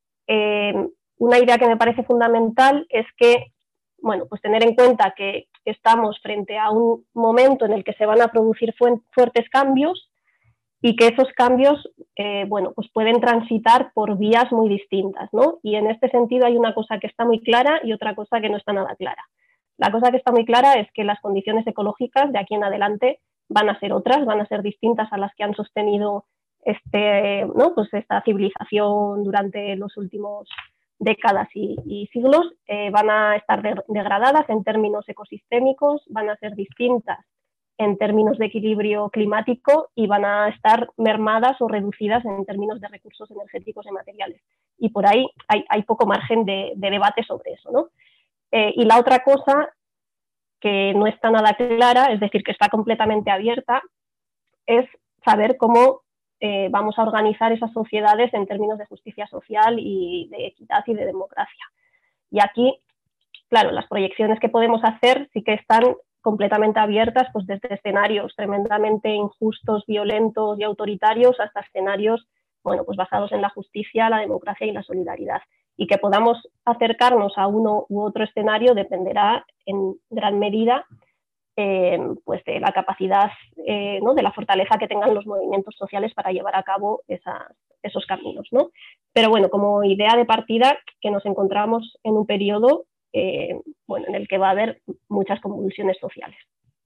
una idea que me parece fundamental es que, bueno, pues tener en cuenta que estamos frente a un momento en el que se van a producir fuertes cambios y que esos cambios, bueno, pues pueden transitar por vías muy distintas, ¿no? Y en este sentido hay una cosa que está muy clara y otra cosa que no está nada clara. La cosa que está muy clara es que las condiciones ecológicas de aquí en adelante van a ser otras, van a ser distintas a las que han sostenido ¿no?, pues esta civilización durante los últimos décadas y siglos, van a estar degradadas en términos ecosistémicos, van a ser distintas en términos de equilibrio climático y van a estar mermadas o reducidas en términos de recursos energéticos y materiales. Y por ahí hay poco margen de debate sobre eso, ¿no? Y la otra cosa que no está nada clara, es decir, que está completamente abierta, es saber cómo vamos a organizar esas sociedades en términos de justicia social y de equidad y de democracia. Y aquí, claro, las proyecciones que podemos hacer sí que están completamente abiertas, pues desde escenarios tremendamente injustos, violentos y autoritarios hasta escenarios, bueno, pues basados en la justicia, la democracia y la solidaridad. Y que podamos acercarnos a uno u otro escenario dependerá en gran medida pues de la capacidad, ¿no?, de la fortaleza que tengan los movimientos sociales para llevar a cabo esos caminos, ¿no? Pero bueno, como idea de partida, que nos encontramos en un periodo bueno, en el que va a haber muchas convulsiones sociales.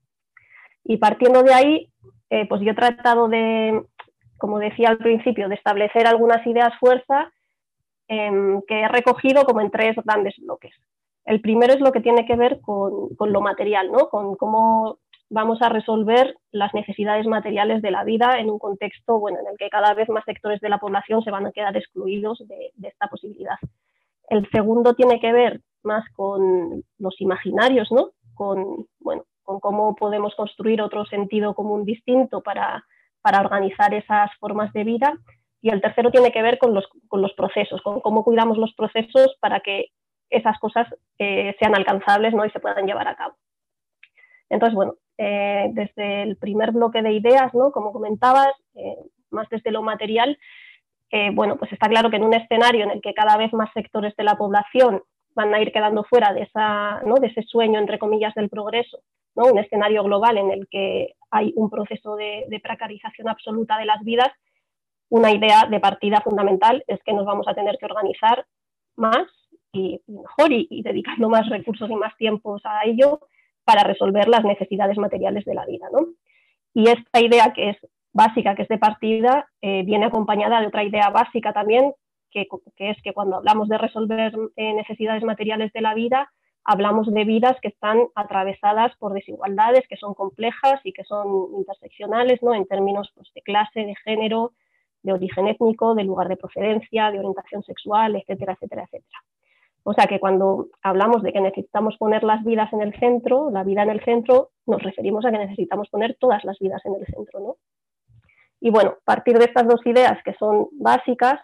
Y partiendo de ahí, pues yo he tratado de, como decía al principio, de establecer algunas ideas fuerza que he recogido como en 3 grandes bloques. El primero es lo que tiene que ver con lo material, ¿no?, con cómo vamos a resolver las necesidades materiales de la vida en un contexto, bueno, en el que cada vez más sectores de la población se van a quedar excluidos de esta posibilidad. El segundo tiene que ver más con los imaginarios, ¿no?, bueno, con cómo podemos construir otro sentido común distinto para organizar esas formas de vida. Y el tercero tiene que ver con los procesos, con cómo cuidamos los procesos para que esas cosas sean alcanzables, ¿no?, y se puedan llevar a cabo. Entonces, bueno, desde el primer bloque de ideas, ¿no?, como comentabas, más desde lo material, bueno, pues está claro que en un escenario en el que cada vez más sectores de la población van a ir quedando fuera de ese sueño, entre comillas, del progreso, ¿no?, un escenario global en el que hay un proceso de precarización absoluta de las vidas, una idea de partida fundamental es que nos vamos a tener que organizar más y mejor y dedicando más recursos y más tiempos a ello para resolver las necesidades materiales de la vida, ¿no? Y esta idea que es básica, que es de partida, viene acompañada de otra idea básica también, que es que cuando hablamos de resolver necesidades materiales de la vida, hablamos de vidas que están atravesadas por desigualdades, que son complejas y que son interseccionales, ¿no?, en términos, pues, de clase, de género, de origen étnico, de lugar de procedencia, de orientación sexual, etcétera, etcétera, etcétera. O sea que cuando hablamos de que necesitamos poner las vidas en el centro, la vida en el centro, nos referimos a que necesitamos poner todas las vidas en el centro, ¿no? Y bueno, a partir de estas 2 ideas que son básicas,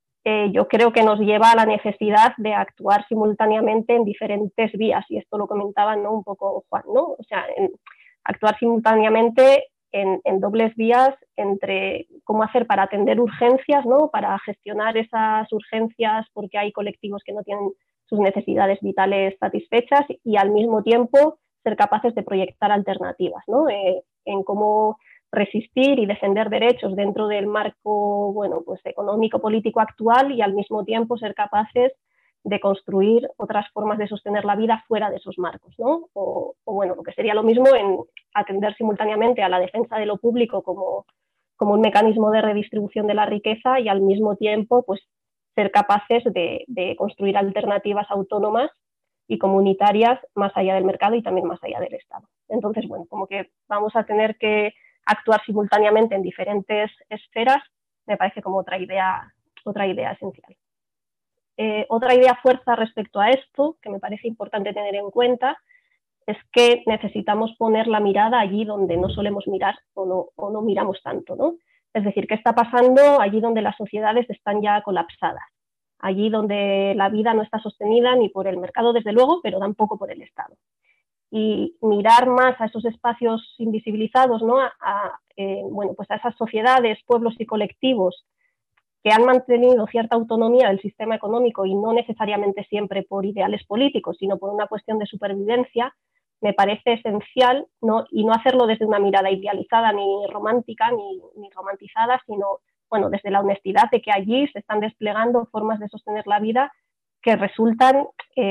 yo creo que nos lleva a la necesidad de actuar simultáneamente en diferentes vías, y esto lo comentaba, ¿no?, un poco Juan, ¿no? O sea, actuar simultáneamente en dobles vías entre cómo hacer para atender urgencias, ¿no?, para gestionar esas urgencias porque hay colectivos que no tienen sus necesidades vitales satisfechas y al mismo tiempo ser capaces de proyectar alternativas, ¿no? En cómo resistir y defender derechos dentro del marco, bueno, pues económico político actual y al mismo tiempo ser capaces de construir otras formas de sostener la vida fuera de esos marcos, ¿no? O bueno, lo que sería lo mismo en atender simultáneamente a la defensa de lo público como un mecanismo de redistribución de la riqueza y al mismo tiempo pues ser capaces de construir alternativas autónomas y comunitarias más allá del mercado y también más allá del Estado. Entonces, bueno, como que vamos a tener que actuar simultáneamente en diferentes esferas, me parece como otra idea esencial. Otra idea fuerza respecto a esto, que me parece importante tener en cuenta, es que necesitamos poner la mirada allí donde no solemos mirar o no miramos tanto, ¿no? Es decir, ¿qué está pasando allí donde las sociedades están ya colapsadas? Allí donde la vida no está sostenida ni por el mercado, desde luego, pero tampoco por el Estado. Y mirar más a esos espacios invisibilizados, ¿no? Bueno, pues a esas sociedades, pueblos y colectivos que han mantenido cierta autonomía del sistema económico y no necesariamente siempre por ideales políticos, sino por una cuestión de supervivencia, me parece esencial, ¿no? Y no hacerlo desde una mirada idealizada ni romántica ni romantizada, sino bueno, desde la honestidad de que allí se están desplegando formas de sostener la vida que resultan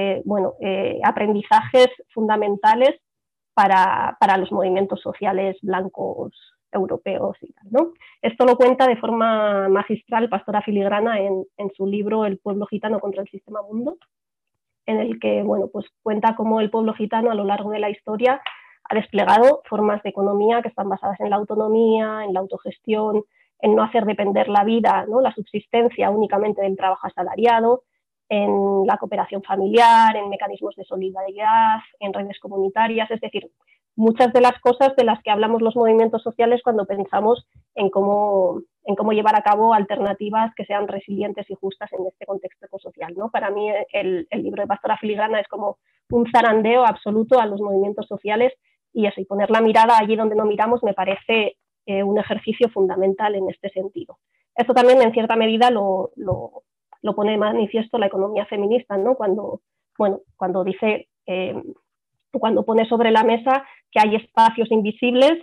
aprendizajes fundamentales para los movimientos sociales blancos europeos y tal, ¿no? Esto lo cuenta de forma magistral Pastora Filigrana en su libro El pueblo gitano contra el sistema mundo, en el que bueno, pues cuenta cómo el pueblo gitano a lo largo de la historia ha desplegado formas de economía que están basadas en la autonomía, en la autogestión, en no hacer depender la vida, ¿no? La subsistencia únicamente del trabajo asalariado, en la cooperación familiar, en mecanismos de solidaridad, en redes comunitarias, es decir, muchas de las cosas de las que hablamos los movimientos sociales cuando pensamos en cómo llevar a cabo alternativas que sean resilientes y justas en este contexto ecosocial, ¿no? Para mí el libro de Pastora Filigrana es como un zarandeo absoluto a los movimientos sociales y eso, y poner la mirada allí donde no miramos me parece un ejercicio fundamental en este sentido. Esto también en cierta medida lo pone de manifiesto la economía feminista, ¿no? Cuando dice, cuando pone sobre la mesa que hay espacios invisibles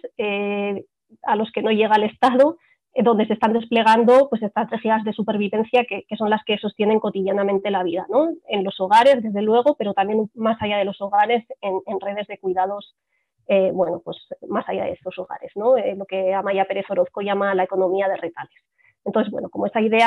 a los que no llega el Estado, donde se están desplegando pues, estrategias de supervivencia que son las que sostienen cotidianamente la vida, ¿no? En los hogares, desde luego, pero también más allá de los hogares, en redes de cuidados, pues más allá de estos hogares, ¿no? Lo que Amaya Pérez Orozco llama la economía de retales. Entonces, bueno, como esa idea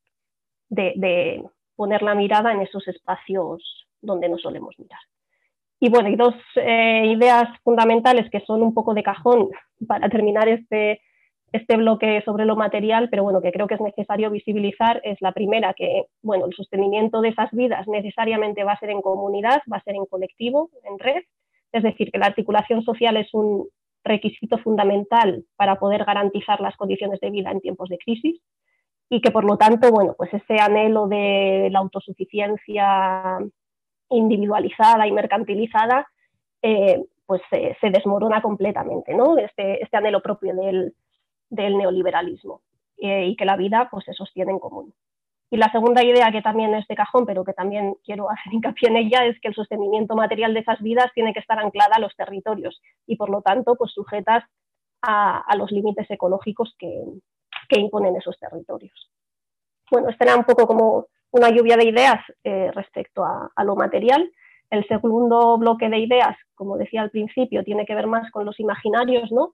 de poner la mirada en esos espacios donde no solemos mirar. Y bueno, hay dos ideas fundamentales que son un poco de cajón para terminar este bloque sobre lo material, pero bueno, que creo que es necesario visibilizar. Es la primera, que bueno, el sostenimiento de esas vidas necesariamente va a ser en comunidad, va a ser en colectivo, en red, es decir, que la articulación social es un requisito fundamental para poder garantizar las condiciones de vida en tiempos de crisis y que por lo tanto, bueno, pues ese anhelo de la autosuficiencia individualizada y mercantilizada pues se desmorona completamente, ¿no? Este anhelo propio del neoliberalismo y que la vida pues se sostiene en común. Y la segunda idea, que también es de cajón, pero que también quiero hacer hincapié en ella, es que el sostenimiento material de esas vidas tiene que estar anclada a los territorios y por lo tanto pues sujetas a los límites ecológicos que imponen esos territorios. Bueno, esta era un poco como una lluvia de ideas respecto a lo material. El segundo bloque de ideas, como decía al principio, tiene que ver más con los imaginarios, ¿no?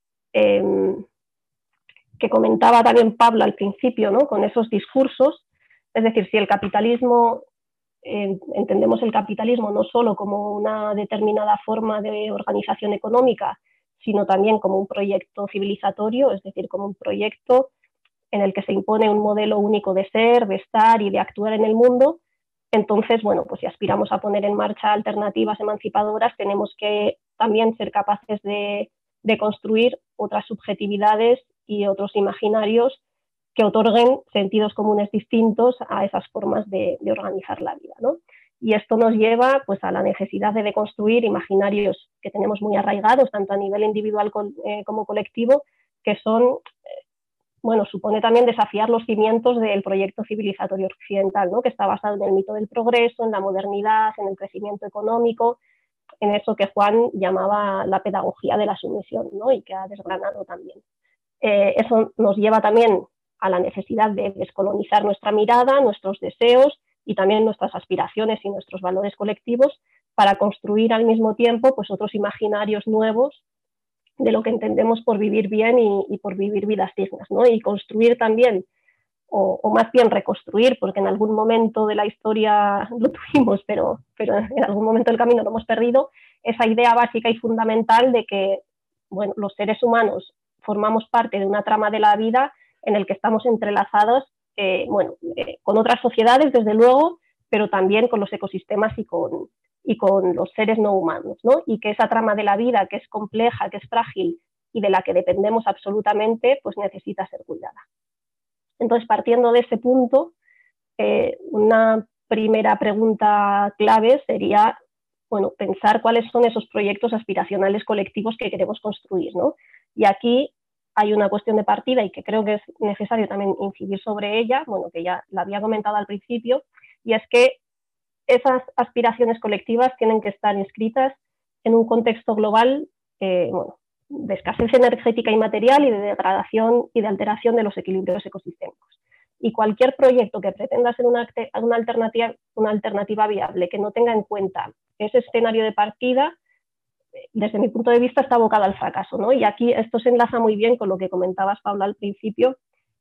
Que comentaba también Pablo al principio, ¿no? Con esos discursos. Es decir, si el capitalismo, entendemos el capitalismo no solo como una determinada forma de organización económica, sino también como un proyecto civilizatorio, es decir, como un proyecto en el que se impone un modelo único de ser, de estar y de actuar en el mundo. Entonces, bueno, pues si aspiramos a poner en marcha alternativas emancipadoras, tenemos que también ser capaces de construir otras subjetividades y otros imaginarios que otorguen sentidos comunes distintos a esas formas de organizar la vida, ¿no? Y esto nos lleva pues, a la necesidad de deconstruir imaginarios que tenemos muy arraigados, tanto a nivel individual como colectivo, que son bueno, supone también desafiar los cimientos del proyecto civilizatorio occidental, ¿no? Que está basado en el mito del progreso, en la modernidad, en el crecimiento económico, en eso que Juan llamaba la pedagogía de la sumisión, ¿no? Y que ha desgranado también. Eso nos lleva también a la necesidad de descolonizar nuestra mirada, nuestros deseos y también nuestras aspiraciones y nuestros valores colectivos para construir al mismo tiempo pues, otros imaginarios nuevos de lo que entendemos por vivir bien y por vivir vidas dignas, ¿no? Y construir también, o más bien reconstruir, porque en algún momento de la historia lo tuvimos, pero en algún momento del camino lo hemos perdido, esa idea básica y fundamental de que, bueno, los seres humanos formamos parte de una trama de la vida en el que estamos entrelazados, con otras sociedades, desde luego, pero también con los ecosistemas y con los seres no humanos, ¿no? Y que esa trama de la vida, que es compleja, que es frágil y de la que dependemos absolutamente, pues necesita ser cuidada. Entonces, partiendo de ese punto, una primera pregunta clave sería, bueno, pensar cuáles son esos proyectos aspiracionales colectivos que queremos construir, ¿no? Y aquí hay una cuestión de partida y que creo que es necesario también incidir sobre ella, bueno, que ya la había comentado al principio, y es que esas aspiraciones colectivas tienen que estar inscritas en un contexto global de escasez energética y material y de degradación y de alteración de los equilibrios ecosistémicos. Y cualquier proyecto que pretenda ser una alternativa viable que no tenga en cuenta ese escenario de partida, desde mi punto de vista está abocado al fracaso, ¿no? Y aquí esto se enlaza muy bien con lo que comentabas, Paula, al principio,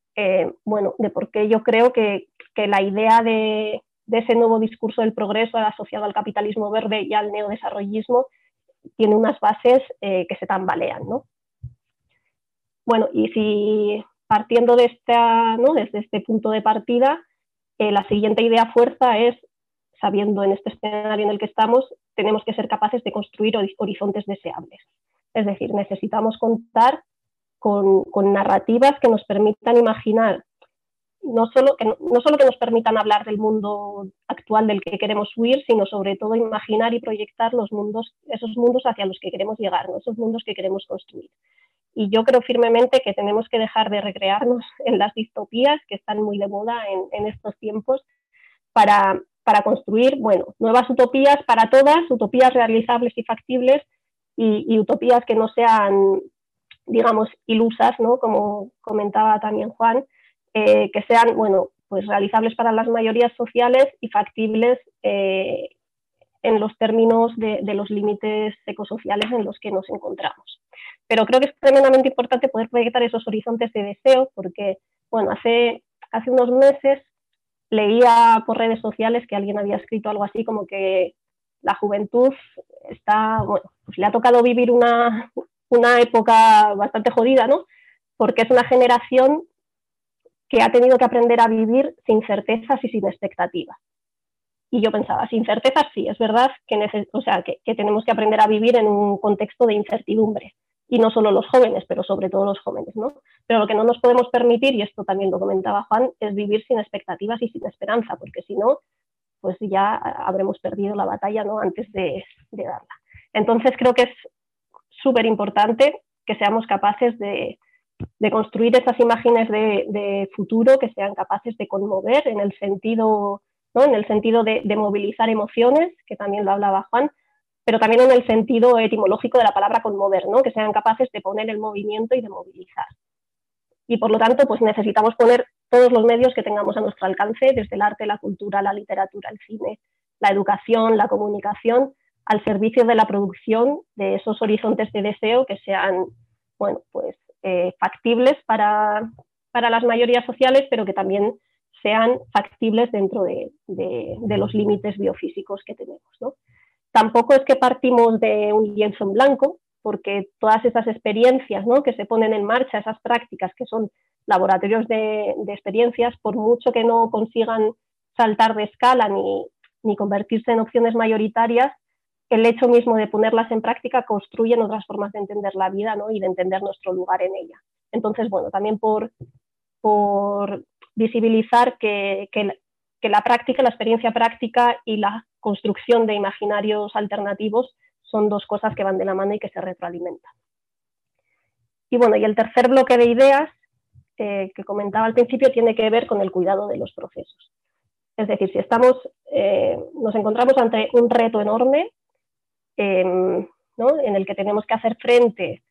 de por qué yo creo que la idea de ese nuevo discurso del progreso asociado al capitalismo verde y al neodesarrollismo tiene unas bases que se tambalean, ¿no? Bueno, y si partiendo de desde este punto de partida, la siguiente idea fuerza es, sabiendo en este escenario en el que estamos, tenemos que ser capaces de construir horizontes deseables. Es decir, necesitamos contar con narrativas que nos permitan imaginar, no solo que nos permitan hablar del mundo actual del que queremos huir, sino sobre todo imaginar y proyectar esos mundos hacia los que queremos llegar, ¿no? Esos mundos que queremos construir. Y yo creo firmemente que tenemos que dejar de recrearnos en las distopías que están muy de moda en estos tiempos para construir, bueno, nuevas utopías para todas, utopías realizables y factibles y utopías que no sean, digamos, ilusas, ¿no? Como comentaba también Juan, que sean, bueno, pues realizables para las mayorías sociales y factibles en los términos de los límites ecosociales en los que nos encontramos. Pero creo que es tremendamente importante poder proyectar esos horizontes de deseo porque, bueno, hace unos meses leía por redes sociales que alguien había escrito algo así como que la juventud está, bueno, pues le ha tocado vivir una época bastante jodida, ¿no? Porque es una generación que ha tenido que aprender a vivir sin certezas y sin expectativas. Y yo pensaba, sin certezas sí, es verdad que tenemos que aprender a vivir en un contexto de incertidumbre. Y no solo los jóvenes, pero sobre todo los jóvenes, ¿no? Pero lo que no nos podemos permitir, y esto también lo comentaba Juan, es vivir sin expectativas y sin esperanza, porque si no, pues ya habremos perdido la batalla, ¿no? Antes de darla. Entonces creo que es súper importante que seamos capaces de construir esas imágenes de futuro que sean capaces de conmover en el sentido, ¿no? En el sentido de movilizar emociones, que también lo hablaba Juan, pero también en el sentido etimológico de la palabra conmover, ¿no? Que sean capaces de poner el movimiento y de movilizar. Y por lo tanto, pues necesitamos poner todos los medios que tengamos a nuestro alcance, desde el arte, la cultura, la literatura, el cine, la educación, la comunicación, al servicio de la producción de esos horizontes de deseo que sean, bueno, pues factibles para las mayorías sociales, pero que también sean factibles dentro de los límites biofísicos que tenemos, ¿no? Tampoco es que partimos de un lienzo en blanco, porque todas esas experiencias, ¿no? Que se ponen en marcha, esas prácticas que son laboratorios de experiencias, por mucho que no consigan saltar de escala ni convertirse en opciones mayoritarias, el hecho mismo de ponerlas en práctica construyen otras formas de entender la vida, ¿no? Y de entender nuestro lugar en ella. Entonces, bueno, también por visibilizar que la práctica, la experiencia práctica y la construcción de imaginarios alternativos son dos cosas que van de la mano y que se retroalimentan. Y bueno, y el tercer bloque de ideas que comentaba al principio tiene que ver con el cuidado de los procesos. Es decir, si nos encontramos ante un reto enorme, ¿no? En el que tenemos que hacer frente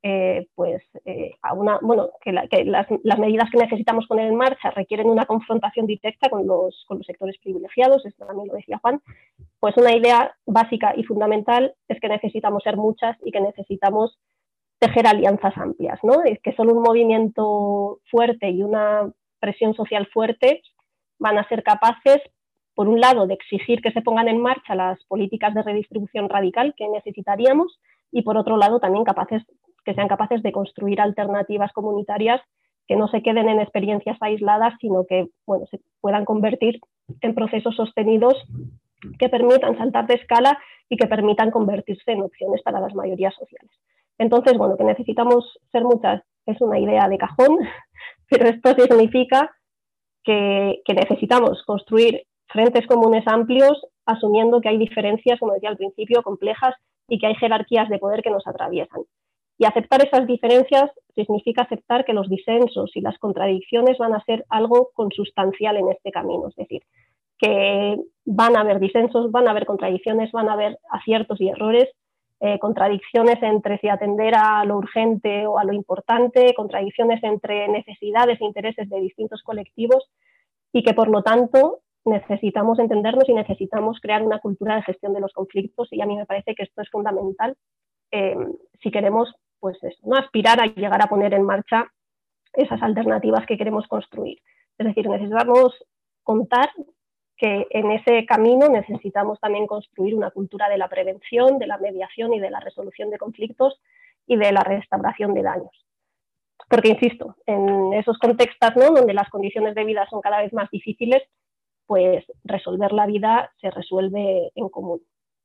que las medidas que necesitamos poner en marcha requieren una confrontación directa con los sectores privilegiados, esto también lo decía Juan, pues una idea básica y fundamental es que necesitamos ser muchas y que necesitamos tejer alianzas amplias, ¿no? Es que solo un movimiento fuerte y una presión social fuerte van a ser capaces, por un lado, de exigir que se pongan en marcha las políticas de redistribución radical que necesitaríamos y, por otro lado, también que sean capaces de construir alternativas comunitarias que no se queden en experiencias aisladas, sino que se puedan convertir en procesos sostenidos que permitan saltar de escala y que permitan convertirse en opciones para las mayorías sociales. Entonces, que necesitamos ser muchas es una idea de cajón, pero esto significa que necesitamos construir frentes comunes amplios, asumiendo que hay diferencias, como decía al principio, complejas y que hay jerarquías de poder que nos atraviesan. Y aceptar esas diferencias significa aceptar que los disensos y las contradicciones van a ser algo consustancial en este camino, es decir, que van a haber disensos, van a haber contradicciones, van a haber aciertos y errores, contradicciones entre si atender a lo urgente o a lo importante, contradicciones entre necesidades e intereses de distintos colectivos y que por lo tanto necesitamos entendernos y necesitamos crear una cultura de gestión de los conflictos y a mí me parece que esto es fundamental si queremos ¿no? aspirar a llegar a poner en marcha esas alternativas que queremos construir. Es decir, necesitamos contar que en ese camino necesitamos también construir una cultura de la prevención, de la mediación y de la resolución de conflictos y de la restauración de daños. Porque, insisto, en esos contextos, ¿no? donde las condiciones de vida son cada vez más difíciles, pues resolver la vida se resuelve en común.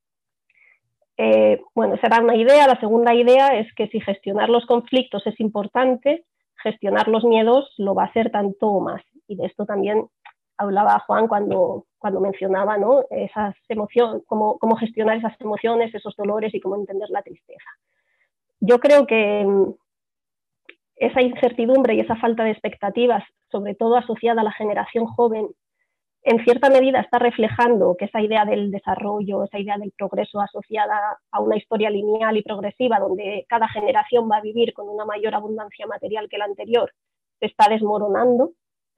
Esa era una idea. La segunda idea es que si gestionar los conflictos es importante, gestionar los miedos lo va a ser tanto o más. Y de esto también hablaba Juan cuando mencionaba, ¿no? esas emociones, cómo gestionar esas emociones, esos dolores y cómo entender la tristeza. Yo creo que esa incertidumbre y esa falta de expectativas, sobre todo asociada a la generación joven, en cierta medida está reflejando que esa idea del desarrollo, esa idea del progreso asociada a una historia lineal y progresiva, donde cada generación va a vivir con una mayor abundancia material que la anterior, se está desmoronando.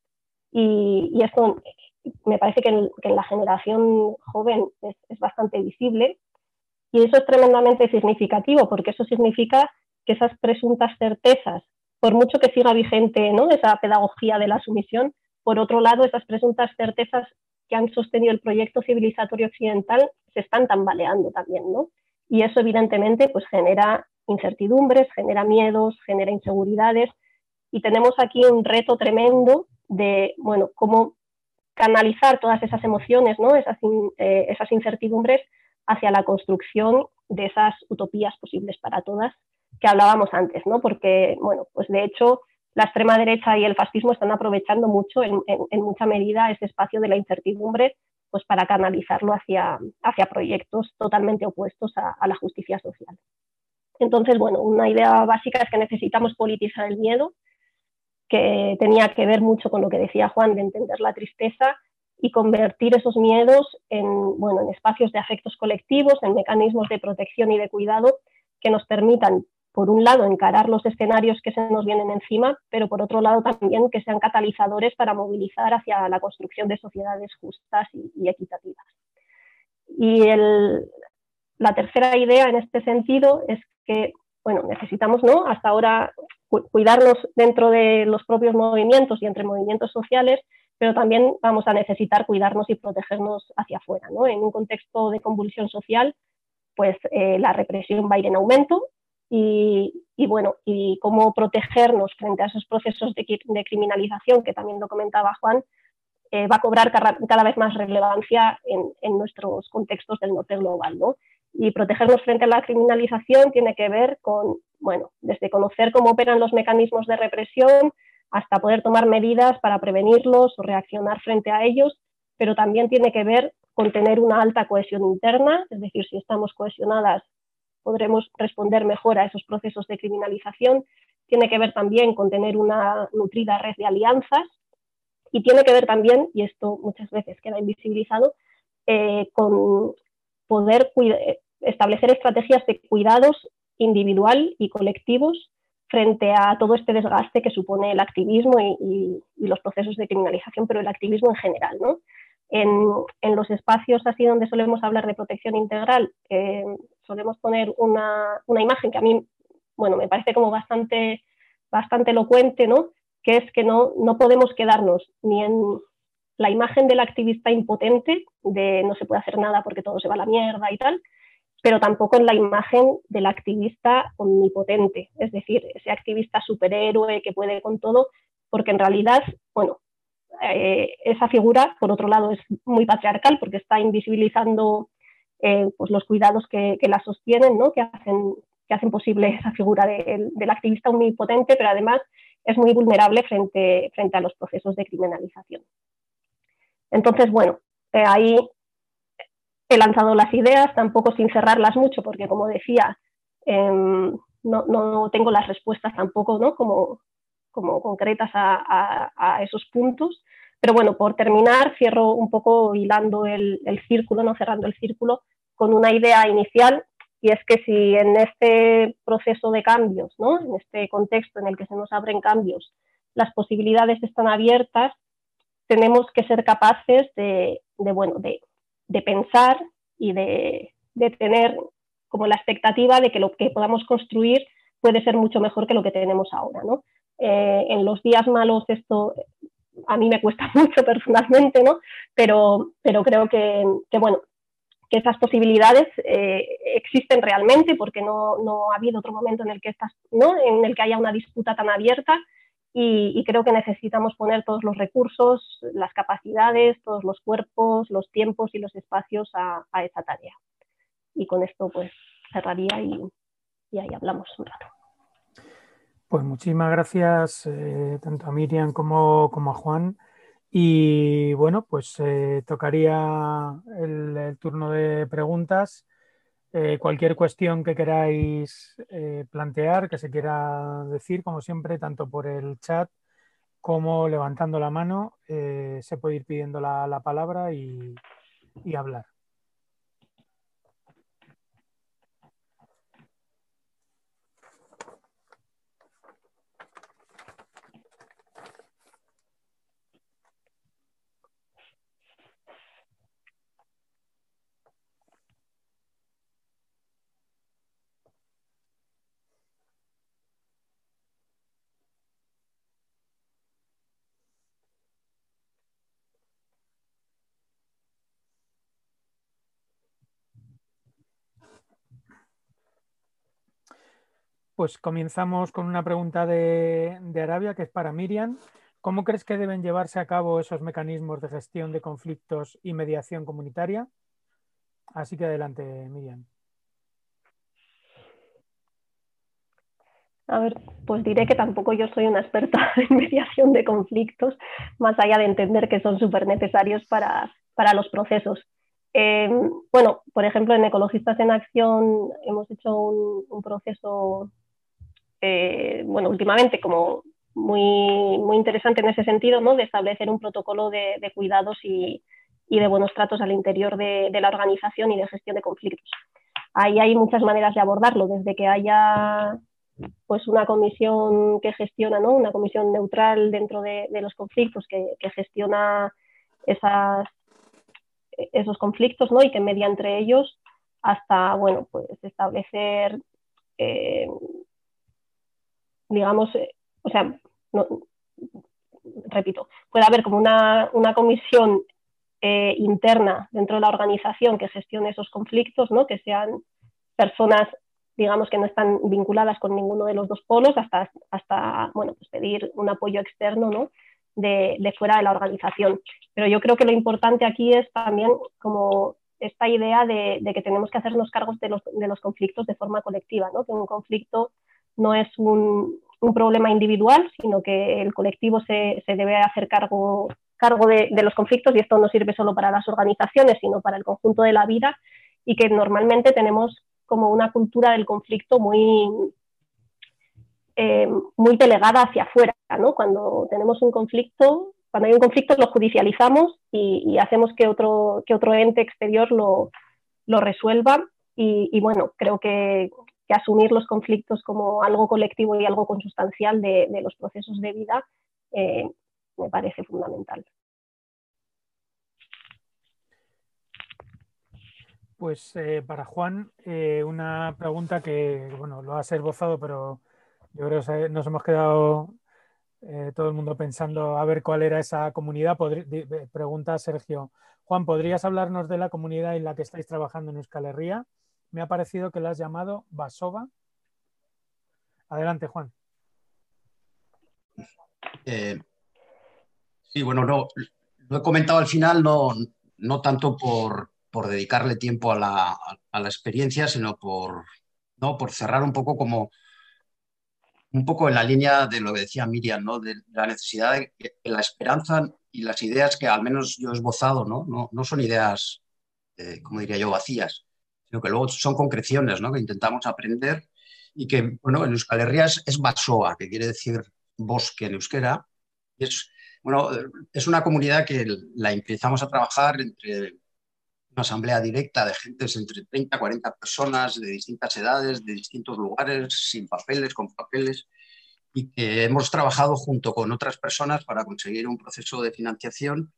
Y esto me parece que en la generación joven es bastante visible. Y eso es tremendamente significativo, porque eso significa que esas presuntas certezas, por mucho que siga vigente, ¿no? esa pedagogía de la sumisión, por otro lado, esas presuntas certezas que han sostenido el proyecto civilizatorio occidental se están tambaleando también, ¿no? Y eso evidentemente pues genera incertidumbres, genera miedos, genera inseguridades y tenemos aquí un reto tremendo de, cómo canalizar todas esas emociones, ¿no? esas incertidumbres hacia la construcción de esas utopías posibles para todas que hablábamos antes, ¿no? Porque, pues de hecho, la extrema derecha y el fascismo están aprovechando mucho, en mucha medida, ese espacio de la incertidumbre pues para canalizarlo hacia proyectos totalmente opuestos a la justicia social. Entonces, una idea básica es que necesitamos politizar el miedo, que tenía que ver mucho con lo que decía Juan de entender la tristeza y convertir esos miedos en espacios de afectos colectivos, en mecanismos de protección y de cuidado que nos permitan, por un lado, encarar los escenarios que se nos vienen encima, pero por otro lado también que sean catalizadores para movilizar hacia la construcción de sociedades justas y equitativas. Y la tercera idea en este sentido es que necesitamos, ¿no? hasta ahora cuidarnos dentro de los propios movimientos y entre movimientos sociales, pero también vamos a necesitar cuidarnos y protegernos hacia afuera, ¿no? En un contexto de convulsión social, pues la represión va a ir en aumento y cómo protegernos frente a esos procesos de criminalización, que también lo comentaba Juan, va a cobrar cada vez más relevancia en nuestros contextos del norte global, ¿no? Y protegernos frente a la criminalización tiene que ver con, desde conocer cómo operan los mecanismos de represión hasta poder tomar medidas para prevenirlos o reaccionar frente a ellos, pero también tiene que ver con tener una alta cohesión interna, es decir, si estamos cohesionadas podremos responder mejor a esos procesos de criminalización. tiene que ver también con tener una nutrida red de alianzas y tiene que ver también, y esto muchas veces queda invisibilizado, con poder establecer estrategias de cuidados individual y colectivos frente a todo este desgaste que supone el activismo y los procesos de criminalización, pero el activismo en general, ¿no? En los espacios así donde solemos hablar de protección integral, solemos poner una imagen que a mí, bueno, me parece como bastante elocuente, ¿no? Que es que no podemos quedarnos ni en la imagen del activista impotente, de no se puede hacer nada porque todo se va a la mierda y tal, pero tampoco en la imagen del activista omnipotente, es decir, ese activista superhéroe que puede con todo, porque en realidad, bueno, esa figura, por otro lado, es muy patriarcal porque está invisibilizando pues los cuidados que la sostienen, ¿no? que hacen posible esa figura del activista omnipotente, pero además es muy vulnerable frente a los procesos de criminalización. Entonces, bueno, ahí he lanzado las ideas, tampoco sin cerrarlas mucho, porque como decía, no tengo las respuestas tampoco, ¿no? como concretas a esos puntos. Pero bueno, por terminar, cierro un poco hilando el círculo, no cerrando el círculo, con una idea inicial, y es que si en este proceso de cambios, ¿no? En este contexto en el que se nos abren cambios, las posibilidades están abiertas, tenemos que ser capaces de pensar y de tener como la expectativa de que lo que podamos construir puede ser mucho mejor que lo que tenemos ahora, ¿no? En los días malos esto a mí me cuesta mucho personalmente, ¿no? Pero creo que esas posibilidades existen realmente, porque no ha habido otro momento en el que en el que haya una disputa tan abierta, y creo que necesitamos poner todos los recursos, las capacidades, todos los cuerpos, los tiempos y los espacios a esa tarea. Y con esto pues cerraría y ahí hablamos un rato. Pues muchísimas gracias tanto a Miriam como a Juan. Y bueno, pues tocaría el turno de preguntas. Cualquier cuestión que queráis plantear, que se quiera decir, como siempre, tanto por el chat como levantando la mano, se puede ir pidiendo la palabra y hablar. Pues comenzamos con una pregunta de Arabia, que es para Miriam. ¿Cómo crees que deben llevarse a cabo esos mecanismos de gestión de conflictos y mediación comunitaria? Así que adelante, Miriam. A ver, pues diré que tampoco yo soy una experta en mediación de conflictos, más allá de entender que son súper necesarios para los procesos. Bueno, por ejemplo, en Ecologistas en Acción hemos hecho un proceso, bueno, últimamente como muy interesante en ese sentido, ¿no? De establecer un protocolo de cuidados y de buenos tratos al interior de la organización y de gestión de conflictos. Ahí hay muchas maneras de abordarlo, desde que haya pues una comisión que gestiona, ¿no? Una comisión neutral dentro de los conflictos que gestiona esos conflictos, ¿no? Y que media entre ellos, hasta, bueno, pues establecer, digamos, o sea, repito, puede haber como una comisión interna dentro de la organización que gestione esos conflictos, ¿no? Que sean personas, digamos, que no están vinculadas con ninguno de los dos polos, hasta bueno, pues pedir un apoyo externo, ¿no? de fuera de la organización. Pero yo creo que lo importante aquí es también como esta idea de que tenemos que hacernos cargos de los conflictos de forma colectiva, ¿no? Que un conflicto no es un problema individual, sino que el colectivo se debe hacer cargo de los conflictos, y esto no sirve solo para las organizaciones, sino para el conjunto de la vida, y que normalmente tenemos como una cultura del conflicto muy muy delegada hacia afuera, ¿no? Cuando tenemos un conflicto, cuando hay un conflicto lo judicializamos y hacemos que otro ente exterior lo resuelva y bueno, creo que asumir los conflictos como algo colectivo y algo consustancial de los procesos de vida me parece fundamental. Pues para Juan, una pregunta que, bueno, lo has esbozado, pero yo creo que nos hemos quedado todo el mundo pensando a ver cuál era esa comunidad. Pregunta Sergio. Juan, ¿podrías hablarnos de la comunidad en la que estáis trabajando en Euskal Herria? Me ha parecido que la has llamado Basova. Adelante, Juan. Sí, bueno, no, lo he comentado al final, no tanto por dedicarle tiempo a la experiencia, sino por cerrar un poco en la línea de lo que decía Miriam, ¿no? De la necesidad de que la esperanza y las ideas que al menos yo he esbozado, no son ideas, como diría yo, vacías, sino que luego son concreciones, ¿no? Que intentamos aprender y que, bueno, en Euskal Herria es basoa, que quiere decir bosque en euskera, y es una comunidad que la empezamos a trabajar entre una asamblea directa de gentes entre 30 y 40 personas de distintas edades, de distintos lugares, sin papeles, con papeles, y que hemos trabajado junto con otras personas para conseguir un proceso de financiación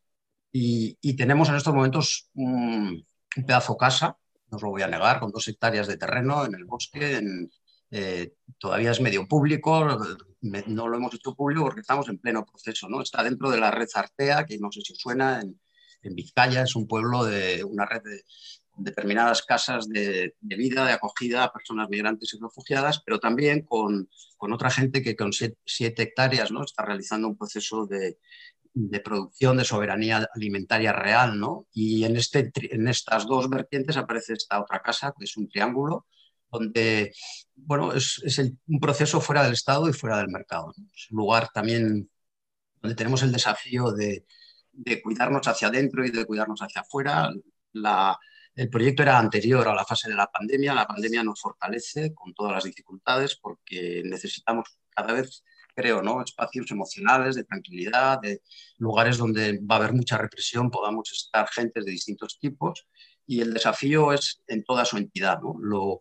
y tenemos en estos momentos un pedazo casa, no os lo voy a negar, con 2 hectáreas de terreno en el bosque, todavía es medio público, no lo hemos hecho público porque estamos en pleno proceso, ¿no? Está dentro de la red Artea, que no sé si os suena, en Vizcaya, es un pueblo de una red de determinadas casas de vida, de acogida a personas migrantes y refugiadas, pero también con otra gente que con 7 hectáreas, ¿no? Está realizando un proceso de producción de soberanía alimentaria real, ¿no? Y en estas 2 vertientes aparece esta otra casa, que es un triángulo, donde, bueno, es un proceso fuera del Estado y fuera del mercado, ¿no? Es un lugar también donde tenemos el desafío de cuidarnos hacia adentro y de cuidarnos hacia afuera. El proyecto era anterior a la fase de la pandemia nos fortalece con todas las dificultades porque necesitamos cada vez, creo, ¿no? Espacios emocionales, de tranquilidad, de lugares donde va a haber mucha represión, podamos estar gentes de distintos tipos y el desafío es en toda su entidad, ¿no?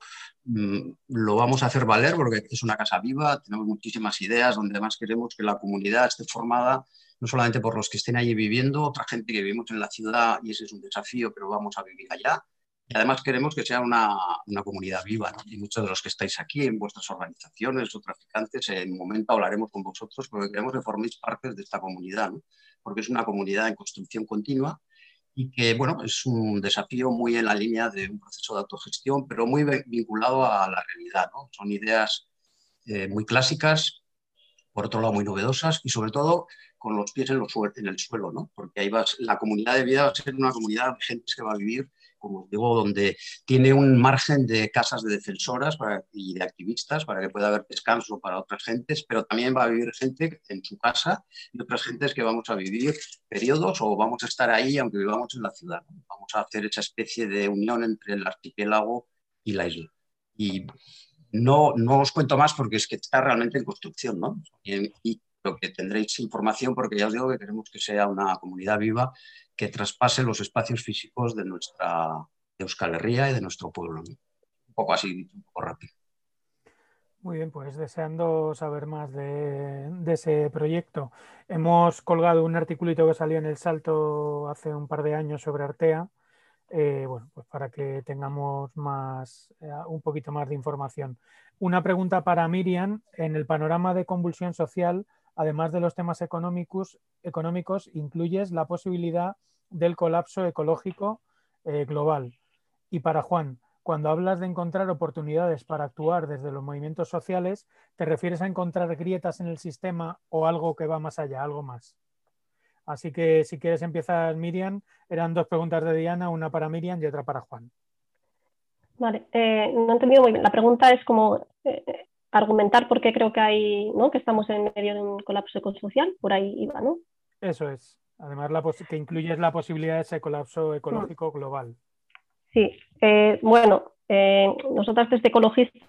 Lo vamos a hacer valer porque es una casa viva, tenemos muchísimas ideas donde además queremos que la comunidad esté formada no solamente por los que estén allí viviendo, otra gente que vivimos en la ciudad y ese es un desafío, pero vamos a vivir allá. Y además queremos que sea una comunidad viva, ¿no? Y muchos de los que estáis aquí en vuestras organizaciones o traficantes, en un momento hablaremos con vosotros porque queremos que forméis parte de esta comunidad, ¿no? Porque es una comunidad en construcción continua y que, bueno, es un desafío muy en la línea de un proceso de autogestión, pero muy vinculado a la realidad, ¿no? Son ideas muy clásicas, por otro lado muy novedosas y sobre todo con los pies en el suelo, ¿no? Porque ahí la comunidad de vida va a ser una comunidad de gente que va a vivir, como os digo, donde tiene un margen de casas de defensoras y de activistas para que pueda haber descanso para otras gentes, pero también va a vivir gente en su casa y otras gentes que vamos a vivir periodos o vamos a estar ahí aunque vivamos en la ciudad, ¿no? Vamos a hacer esa especie de unión entre el archipiélago y la isla. Y no os cuento más porque es que está realmente en construcción, ¿no? Y creo que tendréis información porque ya os digo que queremos que sea una comunidad viva que traspase los espacios físicos de Euskal Herria y de nuestro pueblo, ¿no? Un poco así, un poco rápido. Muy bien, pues deseando saber más de ese proyecto. Hemos colgado un articulito que salió en El Salto hace un par de años sobre Artea. Bueno, pues para que tengamos un poquito más de información. Una pregunta para Miriam. En el panorama de convulsión social, además de los temas económicos incluyes la posibilidad del colapso ecológico global. Y para Juan, cuando hablas de encontrar oportunidades para actuar desde los movimientos sociales, ¿te refieres a encontrar grietas en el sistema o algo que va más allá, algo más? Así que si quieres empezar, Miriam, eran 2 preguntas de Diana, una para Miriam y otra para Juan. Vale, no he entendido muy bien. La pregunta es como argumentar por qué creo que hay, ¿no? Que estamos en medio de un colapso ecosocial, por ahí iba, ¿no? Eso es. Además, que incluyes la posibilidad de ese colapso ecológico global. Sí, bueno, nosotras desde ecologistas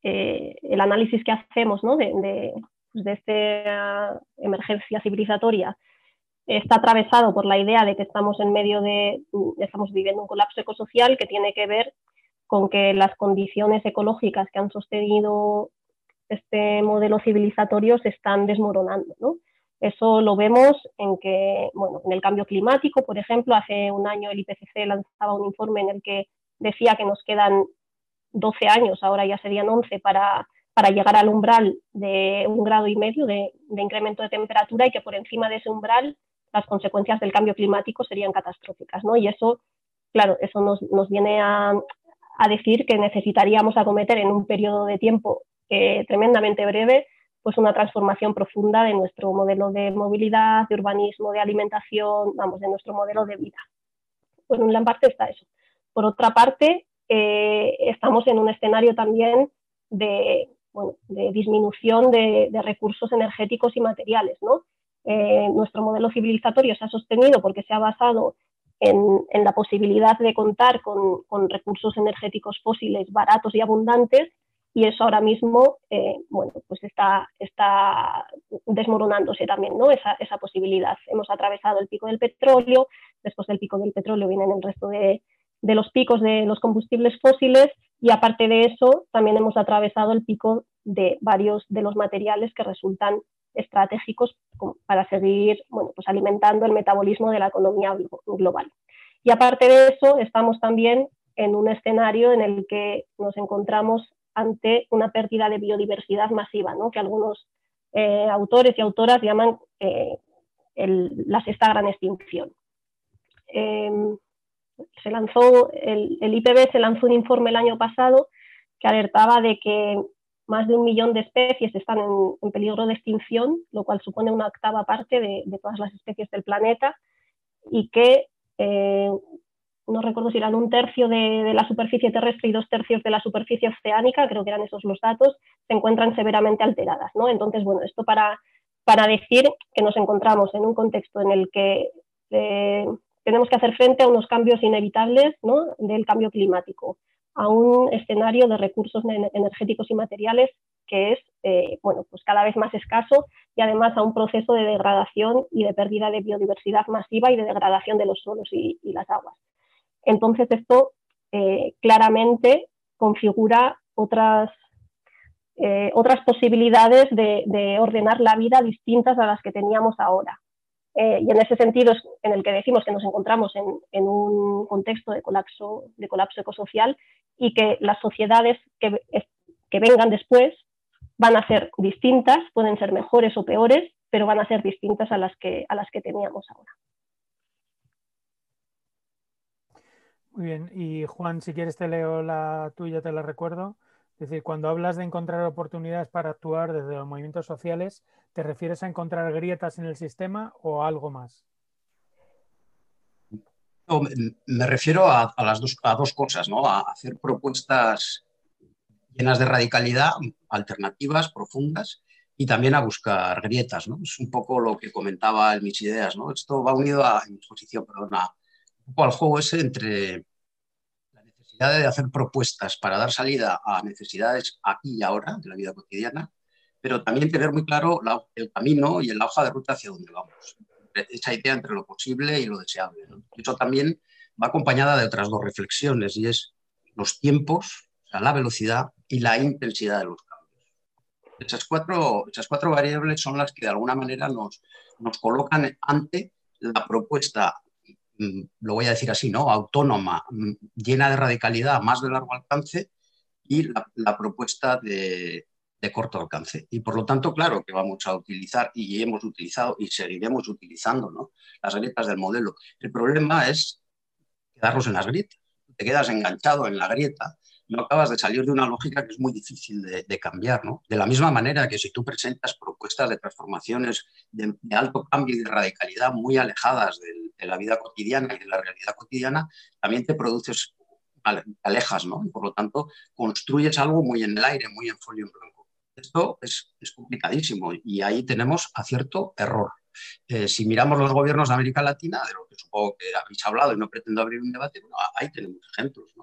el análisis que hacemos, ¿no? Pues de esta emergencia civilizatoria está atravesado por la idea de que estamos estamos viviendo un colapso ecosocial que tiene que ver con que las condiciones ecológicas que han sostenido este modelo civilizatorio se están desmoronando, ¿no? Eso lo vemos en que, bueno, en el cambio climático, por ejemplo, hace un año el IPCC lanzaba un informe en el que decía que nos quedan 12 años, ahora ya serían 11, para llegar al umbral de 1,5 grados de incremento de temperatura, y que por encima de ese umbral las consecuencias del cambio climático serían catastróficas, ¿no? Y eso, claro, eso nos viene a decir que necesitaríamos acometer en un periodo de tiempo tremendamente breve pues una transformación profunda de nuestro modelo de movilidad, de urbanismo, de alimentación, vamos, de nuestro modelo de vida. Por una parte está eso. Por otra parte, estamos en un escenario también de disminución de recursos energéticos y materiales, ¿no? Nuestro modelo civilizatorio se ha sostenido porque se ha basado en la posibilidad de contar con recursos energéticos fósiles baratos y abundantes, y eso ahora mismo pues está desmoronándose también, ¿no? Esa posibilidad. Hemos atravesado el pico del petróleo, después del pico del petróleo vienen el resto de los picos de los combustibles fósiles, y aparte de eso también hemos atravesado el pico de varios de los materiales que resultan estratégicos para seguir pues alimentando el metabolismo de la economía global. Y aparte de eso, estamos también en un escenario en el que nos encontramos ante una pérdida de biodiversidad masiva, ¿no? Que algunos autores y autoras llaman la sexta gran extinción. El IPB se lanzó un informe el año pasado que alertaba de que más de 1 millón de especies están en peligro de extinción, lo cual supone una 8ª parte de todas las especies del planeta, y que no recuerdo si eran 1/3 de la superficie terrestre y 2/3 de la superficie oceánica, creo que eran esos los datos, se encuentran severamente alteradas, ¿no? Entonces, bueno, esto para decir que nos encontramos en un contexto en el que tenemos que hacer frente a unos cambios inevitables, ¿no? Del cambio climático, a un escenario de recursos energéticos y materiales que es pues cada vez más escaso, y además a un proceso de degradación y de pérdida de biodiversidad masiva y de degradación de los suelos y las aguas. Entonces esto claramente configura otras posibilidades de ordenar la vida distintas a las que teníamos ahora. Y en ese sentido es en el que decimos que nos encontramos en un contexto de colapso ecosocial, y que las sociedades que vengan después van a ser distintas, pueden ser mejores o peores, pero van a ser distintas a las que teníamos ahora. Muy bien, y Juan, si quieres te leo la tuya, te la recuerdo. Es decir, cuando hablas de encontrar oportunidades para actuar desde los movimientos sociales, ¿te refieres a encontrar grietas en el sistema o a algo más? No, me refiero a dos cosas, ¿no? A hacer propuestas llenas de radicalidad, alternativas, profundas, y también a buscar grietas, ¿no? Es un poco lo que comentaba en mis ideas, ¿no? Esto va unido en mi exposición, perdona, un poco al juego ese entre la necesidad de hacer propuestas para dar salida a necesidades aquí y ahora de la vida cotidiana, pero también tener muy claro el camino y la hoja de ruta hacia donde vamos. Esa idea entre lo posible y lo deseable, ¿no? Eso también va acompañada de otras dos reflexiones, y es los tiempos, o sea, la velocidad y la intensidad de los cambios. Esas cuatro variables son las que de alguna manera nos colocan ante la propuesta, lo voy a decir así, ¿no? Autónoma, llena de radicalidad, más de largo alcance, y la propuesta de corto alcance. Y por lo tanto, claro que vamos a utilizar, y hemos utilizado y seguiremos utilizando, ¿no? Las grietas del modelo. El problema es quedarnos en las grietas. Te quedas enganchado en la grieta, no acabas de salir de una lógica que es muy difícil de cambiar, ¿no? De la misma manera que si tú presentas propuestas de transformaciones de alto cambio y de radicalidad muy alejadas de la vida cotidiana y de la realidad cotidiana, también te alejas, ¿no? Y por lo tanto construyes algo muy en el aire, muy en folio en blanco. Esto es complicadísimo, y ahí tenemos acierto error. Si miramos los gobiernos de América Latina, de lo que supongo que habéis hablado y no pretendo abrir un debate, bueno, ahí tenemos ejemplos, ¿no?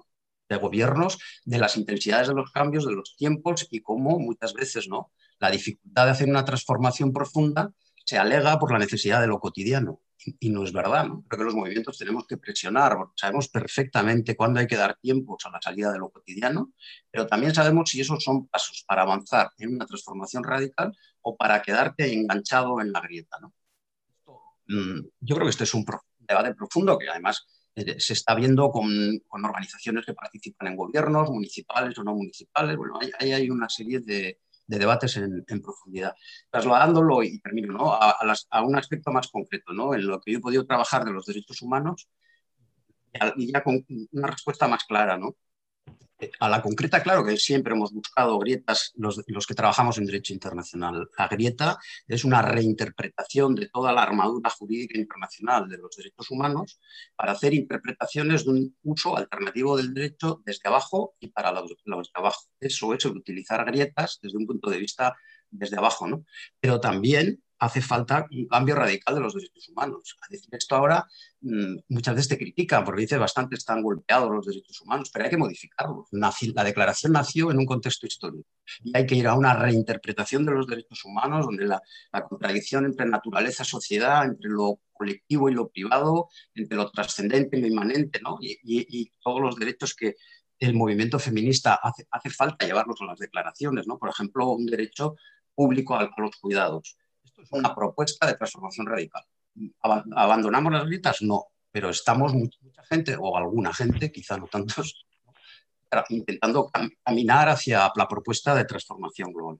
de gobiernos, de las intensidades de los cambios, de los tiempos y cómo muchas veces, ¿no?, la dificultad de hacer una transformación profunda se alega por la necesidad de lo cotidiano. Y no es verdad, ¿no? Creo que los movimientos tenemos que presionar, porque sabemos perfectamente cuándo hay que dar tiempos a la salida de lo cotidiano, pero también sabemos si esos son pasos para avanzar en una transformación radical o para quedarte enganchado en la grieta, ¿no? Yo creo que este es un debate profundo que además se está viendo con organizaciones que participan en gobiernos, municipales o no municipales. Bueno, ahí hay una serie de debates en profundidad. Trasladándolo, y termino, ¿no?, a un aspecto más concreto, ¿no?, en lo que yo he podido trabajar de los derechos humanos, y ya con una respuesta más clara, ¿no? A la concreta, claro que siempre hemos buscado grietas los que trabajamos en derecho internacional. La grieta es una reinterpretación de toda la armadura jurídica internacional de los derechos humanos para hacer interpretaciones de un uso alternativo del derecho desde abajo y para los de abajo. Eso es el utilizar grietas desde un punto de vista desde abajo, ¿no? Pero también hace falta un cambio radical de los derechos humanos. A decir esto ahora, muchas veces te critican porque dice bastante están golpeados los derechos humanos, pero hay que modificarlos. La declaración nació en un contexto histórico y hay que ir a una reinterpretación de los derechos humanos donde la contradicción entre naturaleza y sociedad, entre lo colectivo y lo privado, entre lo trascendente y lo inmanente, ¿no?, y todos los derechos que el movimiento feminista hace falta llevarlos a las declaraciones, ¿no? Por ejemplo, un derecho público a los cuidados. Esto es una propuesta de transformación radical. ¿Abandonamos las grietas? No, pero estamos mucha gente, o alguna gente, quizá no tantos, intentando caminar hacia la propuesta de transformación global.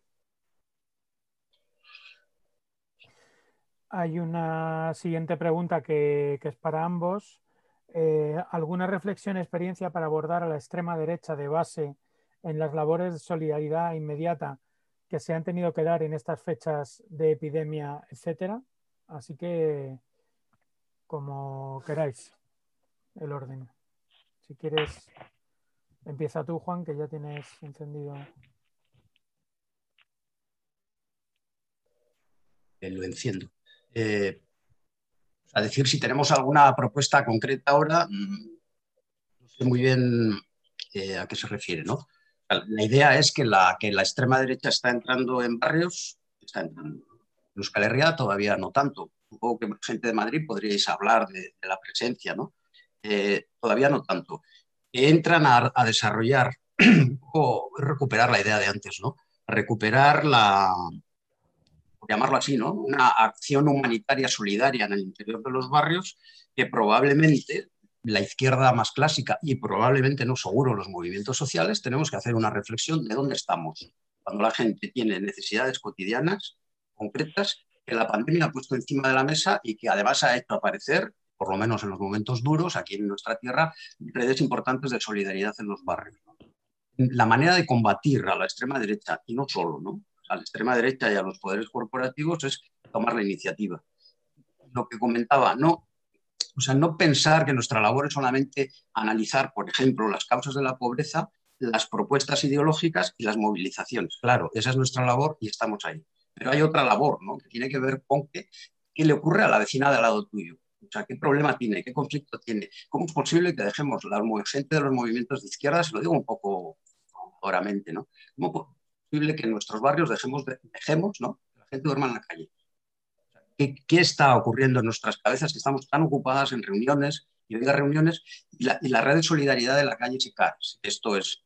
Hay una siguiente pregunta que es para ambos. ¿Alguna reflexión, experiencia para abordar a la extrema derecha de base en las labores de solidaridad inmediata que se han tenido que dar en estas fechas de epidemia, etcétera? Así que, como queráis, el orden. Si quieres, empieza tú, Juan, que ya tienes encendido. Lo enciendo. A decir si tenemos alguna propuesta concreta ahora, no sé muy bien a qué se refiere, ¿no? La idea es que la extrema derecha está entrando en barrios, está entrando. En Euskal Herria todavía no tanto. Supongo que gente de Madrid podríais hablar de la presencia, ¿no? Todavía no tanto. Entran a desarrollar, o recuperar la idea de antes, ¿no? Recuperar por llamarlo así, ¿no?, una acción humanitaria solidaria en el interior de los barrios que probablemente la izquierda más clásica y probablemente no seguro los movimientos sociales tenemos que hacer una reflexión de dónde estamos cuando la gente tiene necesidades cotidianas concretas que la pandemia ha puesto encima de la mesa y que además ha hecho aparecer, por lo menos en los momentos duros aquí en nuestra tierra, redes importantes de solidaridad en los barrios, ¿no? La manera de combatir a la extrema derecha, y no solo, ¿no?, a la extrema derecha y a los poderes corporativos, es tomar la iniciativa. Lo que comentaba, no pensar que nuestra labor es solamente analizar, por ejemplo, las causas de la pobreza, las propuestas ideológicas y las movilizaciones. Claro, esa es nuestra labor y estamos ahí. Pero hay otra labor, ¿no?, que tiene que ver con qué le ocurre a la vecina de al lado tuyo. O sea, ¿qué problema tiene? ¿Qué conflicto tiene? ¿Cómo es posible que dejemos la gente de los movimientos de izquierda, se lo digo un poco ahoramente, ¿no? ¿Cómo es posible que en nuestros barrios dejemos, ¿no?, que la gente duerma en la calle? ¿Qué está ocurriendo en nuestras cabezas que estamos tan ocupadas en reuniones y reuniones y la red de solidaridad de la calle se cae? Esto es,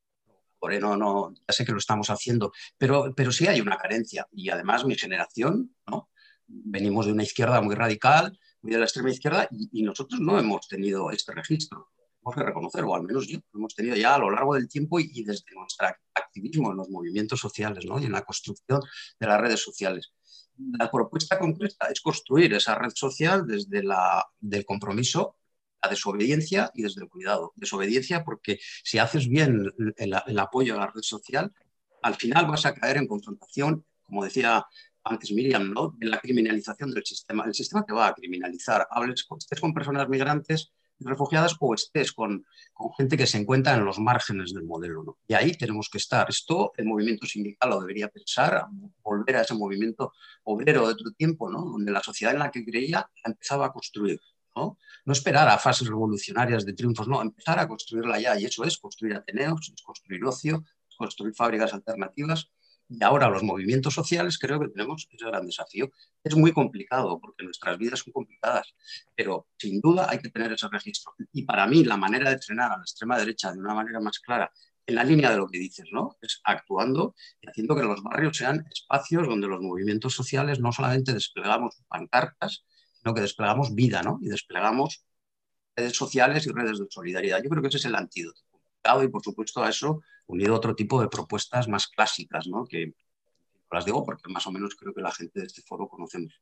no, ya sé que lo estamos haciendo, pero sí hay una carencia. Y además mi generación, ¿no?, venimos de una izquierda muy radical, muy de la extrema izquierda, y nosotros no hemos tenido este registro. Tenemos que reconocer, o al menos yo, lo hemos tenido ya a lo largo del tiempo y desde nuestro activismo en los movimientos sociales, ¿no?, y en la construcción de las redes sociales. La propuesta concreta es construir esa red social desde del compromiso, la desobediencia y desde el cuidado. Desobediencia porque si haces bien el apoyo a la red social, al final vas a caer en confrontación, como decía antes Miriam, ¿no?, de la criminalización del sistema. El sistema te va a criminalizar, estés con personas migrantes, refugiadas, o estés con gente que se encuentra en los márgenes del modelo, ¿no? Y ahí tenemos que estar. Esto el movimiento sindical lo debería pensar, volver a ese movimiento obrero de otro tiempo, ¿no?, donde la sociedad en la que creía la empezaba a construir. ¿no? No esperar a fases revolucionarias de triunfos, no, empezar a construirla ya. Y eso es construir ateneos, es construir ocio, es construir fábricas alternativas. Y ahora los movimientos sociales creo que tenemos ese gran desafío. Es muy complicado porque nuestras vidas son complicadas, pero sin duda hay que tener ese registro. Y para mí la manera de frenar a la extrema derecha de una manera más clara, en la línea de lo que dices, ¿no? Es actuando y haciendo que los barrios sean espacios donde los movimientos sociales no solamente desplegamos pancartas, sino que desplegamos vida, ¿no? Y desplegamos redes sociales y redes de solidaridad. Yo creo que ese es el antídoto. Y por supuesto a eso unido a otro tipo de propuestas más clásicas, ¿no? Que las digo porque más o menos creo que la gente de este foro conocemos.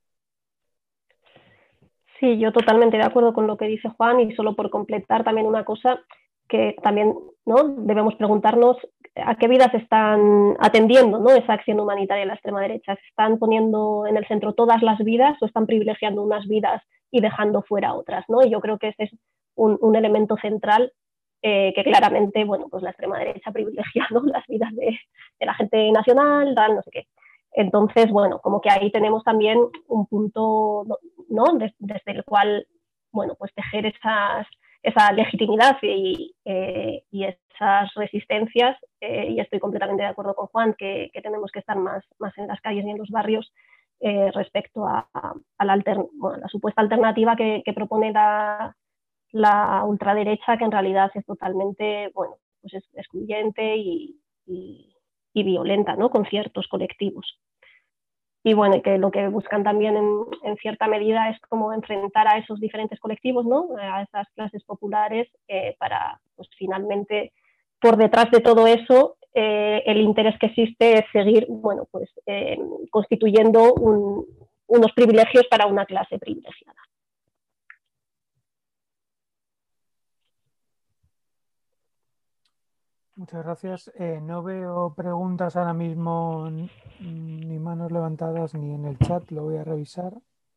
Sí, yo totalmente de acuerdo con lo que dice Juan, y solo por completar también una cosa que también, ¿no?, debemos preguntarnos a qué vidas están atendiendo, ¿no?, esa acción humanitaria de la extrema derecha. ¿Se están poniendo en el centro todas las vidas o están privilegiando unas vidas y dejando fuera otras, ¿no? Y yo creo que ese es un elemento central que claramente, bueno, pues la extrema derecha privilegia, ¿no?, las vidas de la gente nacional, tal, no sé qué. Entonces, bueno, como que ahí tenemos también un punto, ¿no?, desde el cual, bueno, pues tejer esa legitimidad y esas resistencias, y estoy completamente de acuerdo con Juan que tenemos que estar más en las calles y en los barrios respecto a la supuesta alternativa que propone la ultraderecha, que en realidad es totalmente, bueno, pues es excluyente y violenta, ¿no?, con ciertos colectivos. Y bueno, que lo que buscan también en cierta medida es como enfrentar a esos diferentes colectivos, ¿no?, a esas clases populares, para, pues finalmente, por detrás de todo eso, el interés que existe es seguir, bueno, pues constituyendo unos privilegios para una clase privilegiada. Muchas gracias. No veo preguntas ahora mismo, ni manos levantadas, ni en el chat. Lo voy a revisar.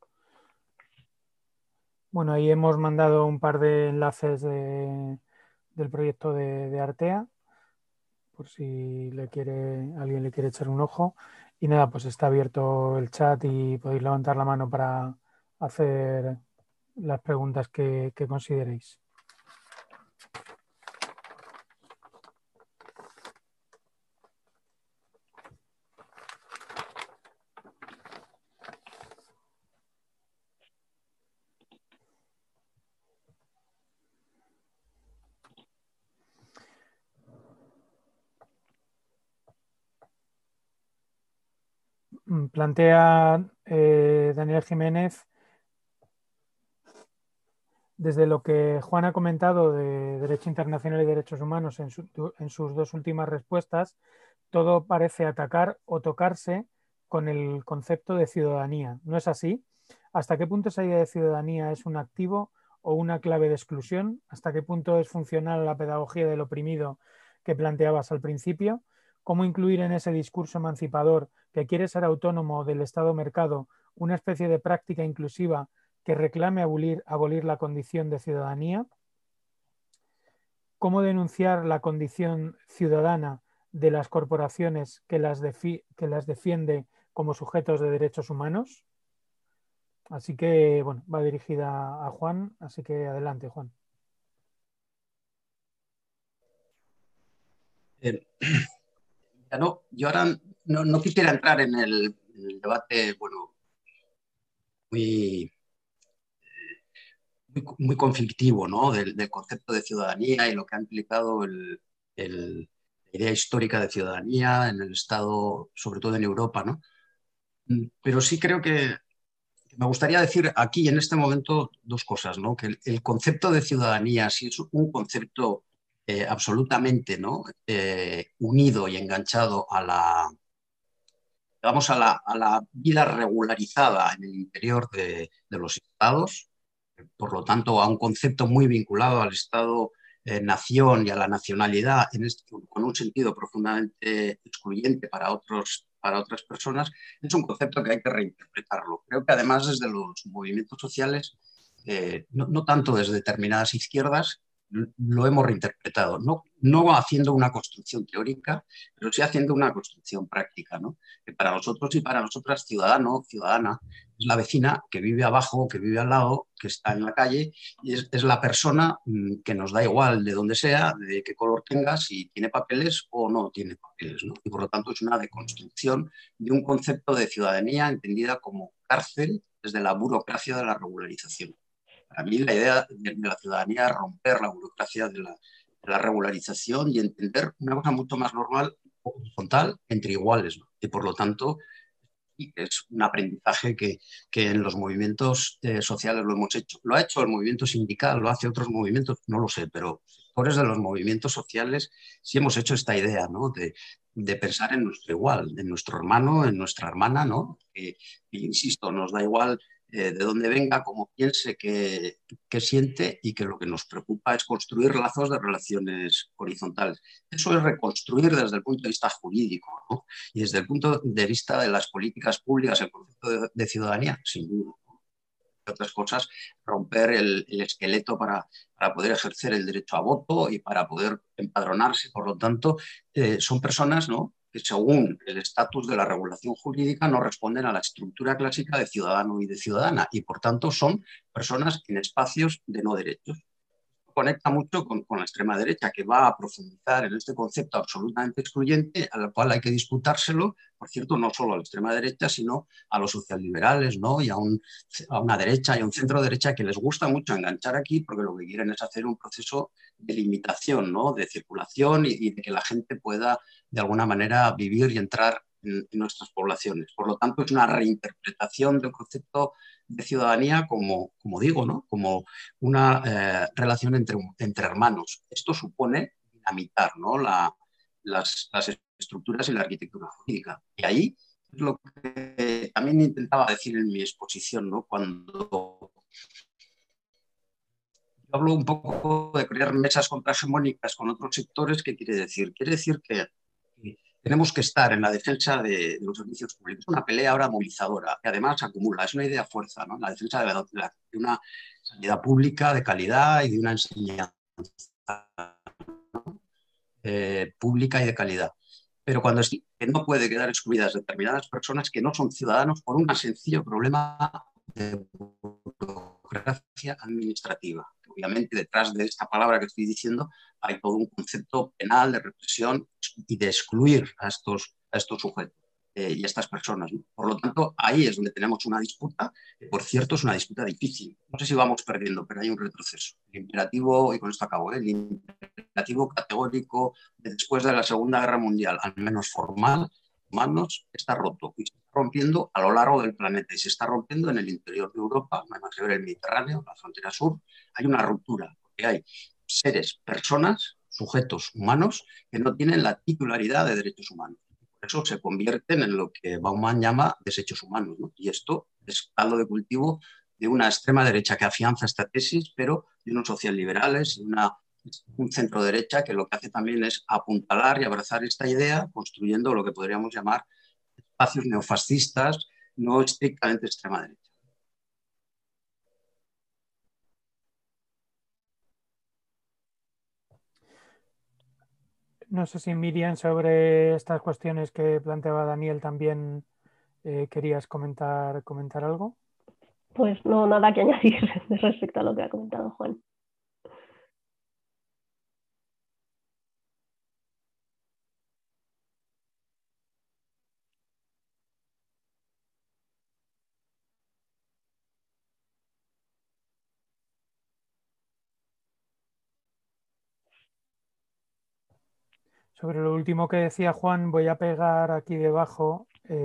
Bueno, ahí hemos mandado un par de enlaces del proyecto de Artea, por si alguien le quiere echar un ojo. Y nada, pues está abierto el chat y podéis levantar la mano para hacer las preguntas que consideréis. Plantea Daniel Jiménez, desde lo que Juan ha comentado de Derecho Internacional y Derechos Humanos en sus dos últimas respuestas, todo parece atacar o tocarse con el concepto de ciudadanía. ¿No es así? ¿Hasta qué punto esa idea de ciudadanía es un activo o una clave de exclusión? ¿Hasta qué punto es funcional a la pedagogía del oprimido que planteabas al principio? ¿Cómo incluir en ese discurso emancipador que quiere ser autónomo del Estado-mercado una especie de práctica inclusiva que reclame abolir la condición de ciudadanía? ¿Cómo denunciar la condición ciudadana de las corporaciones que las defiende como sujetos de derechos humanos? Así que, bueno, va dirigida a Juan, así que adelante, Juan. Yo ahora no quisiera entrar en el debate, bueno, muy conflictivo, ¿no?, del concepto de ciudadanía y lo que ha implicado la idea histórica de ciudadanía en el Estado, sobre todo en Europa, ¿no? Pero sí creo que me gustaría decir aquí en este momento dos cosas, ¿no? Que el concepto de ciudadanía, si es un concepto absolutamente, ¿no?, unido y enganchado a digamos, a la vida regularizada en el interior de los estados, por lo tanto a un concepto muy vinculado al Estado-nación y a la nacionalidad, con un sentido profundamente excluyente para otras personas, es un concepto que hay que reinterpretarlo. Creo que además desde los movimientos sociales, no tanto desde determinadas izquierdas, lo hemos reinterpretado, no haciendo una construcción teórica, pero sí haciendo una construcción práctica, ¿no? Que para nosotros y para nosotras, ciudadano, ciudadana, es la vecina que vive abajo, que vive al lado, que está en la calle, y es la persona que nos da igual de dónde sea, de qué color tenga, si tiene papeles o no tiene papeles, ¿no? Y por lo tanto es una deconstrucción de un concepto de ciudadanía entendida como cárcel desde la burocracia de la regularización. Para mí la idea de la ciudadanía es romper la burocracia de la regularización y entender una cosa mucho más normal, horizontal, entre iguales, ¿no? Y por lo tanto es un aprendizaje que en los movimientos sociales lo hemos hecho. Lo ha hecho el movimiento sindical, lo hace otros movimientos, no lo sé, pero sectores de los movimientos sociales sí hemos hecho esta idea, ¿no? De pensar en nuestro igual, en nuestro hermano, en nuestra hermana, ¿no? Insisto, nos da igual de dónde venga, cómo piense, qué siente, y que lo que nos preocupa es construir lazos de relaciones horizontales. Eso es reconstruir desde el punto de vista jurídico, ¿no? Y desde el punto de vista de las políticas públicas, el concepto de ciudadanía, sin duda. Entre otras cosas, romper el esqueleto para poder ejercer el derecho a voto y para poder empadronarse. Por lo tanto, son personas, ¿no?, que según el estatus de la regulación jurídica no responden a la estructura clásica de ciudadano y de ciudadana, y por tanto son personas en espacios de no derechos. Conecta mucho con la extrema derecha, que va a profundizar en este concepto absolutamente excluyente, al cual hay que disputárselo, por cierto, no solo a la extrema derecha, sino a los socialliberales, ¿no? Y a una derecha y a un centro derecha que les gusta mucho enganchar aquí, porque lo que quieren es hacer un proceso de limitación, ¿no?, de circulación y de que la gente pueda de alguna manera vivir y entrar en nuestras poblaciones. Por lo tanto, es una reinterpretación del concepto de ciudadanía como digo, ¿no?, como una relación entre hermanos. Esto supone dinamitar, ¿no?, las estructuras y la arquitectura jurídica. Y ahí es lo que también intentaba decir en mi exposición, ¿no?, cuando yo hablo un poco de crear mesas contrahegemónicas con otros sectores. ¿Qué quiere decir? Quiere decir que tenemos que estar en la defensa de los servicios públicos. Es una pelea ahora movilizadora, que además acumula, es una idea fuerza, ¿no?, la defensa de una sanidad pública de calidad y de una enseñanza pública y de calidad. Pero cuando es que no puede quedar excluidas determinadas personas que no son ciudadanos por un sencillo problema de burocracia administrativa. Obviamente, detrás de esta palabra que estoy diciendo hay todo un concepto penal de represión y de excluir a estos sujetos y a estas personas, ¿no? Por lo tanto, ahí es donde tenemos una disputa, que por cierto es una disputa difícil. No sé si vamos perdiendo, pero hay un retroceso. El imperativo, y con esto acabo, el imperativo categórico de después de la Segunda Guerra Mundial, al menos formal, humanos, está roto y se está rompiendo a lo largo del planeta y se está rompiendo en el interior de Europa, más que ver el Mediterráneo, la frontera sur. Hay una ruptura, porque hay seres, personas, sujetos humanos que no tienen la titularidad de derechos humanos. Por eso se convierten en lo que Bauman llama desechos humanos, ¿no? Y esto es caldo de cultivo de una extrema derecha que afianza esta tesis, pero de unos socialliberales y un centro derecha que lo que hace también es apuntalar y abrazar esta idea, construyendo lo que podríamos llamar espacios neofascistas, no estrictamente extrema derecha. No sé si, Miriam, sobre estas cuestiones que planteaba Daniel también querías comentar algo. Pues no, nada que añadir respecto a lo que ha comentado Juan. Sobre lo último que decía Juan, voy a pegar aquí debajo.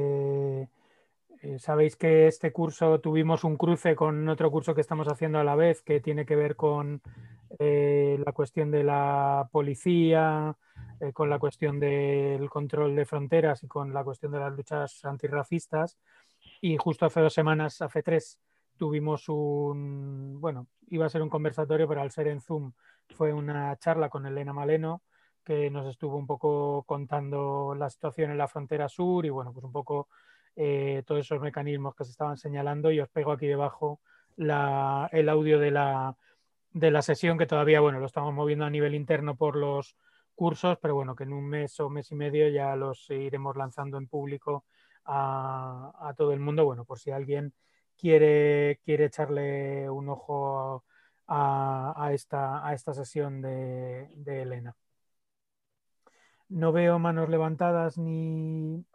Sabéis que este curso tuvimos un cruce con otro curso que estamos haciendo a la vez, que tiene que ver con la cuestión de la policía, con la cuestión del control de fronteras y con la cuestión de las luchas antirracistas. Y justo hace 2 semanas, hace 3, tuvimos iba a ser un conversatorio, pero al ser en Zoom fue una charla con Elena Maleno, que nos estuvo un poco contando la situación en la frontera sur y bueno, pues un poco todos esos mecanismos que se estaban señalando, y os pego aquí debajo el audio de la sesión, que todavía, bueno, lo estamos moviendo a nivel interno por los cursos, pero bueno, que en un mes o mes y medio ya los iremos lanzando en público a todo el mundo, bueno, por si alguien quiere echarle un ojo a esta sesión de Elena. No veo manos levantadas ni...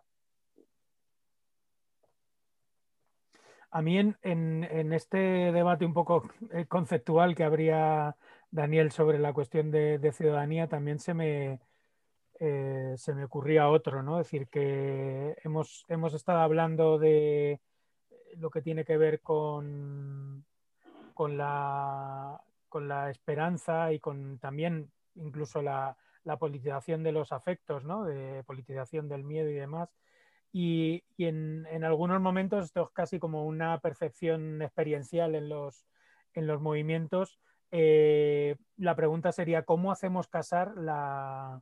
A mí en este debate un poco conceptual que habría, Daniel, sobre la cuestión de ciudadanía, también se me ocurría otro, ¿no? Es decir, que hemos estado hablando de lo que tiene que ver con la esperanza y con también incluso la politización de los afectos, ¿no? De politización del miedo y demás. Y en algunos momentos esto es casi como una percepción experiencial en los movimientos. La pregunta sería, ¿cómo hacemos casar la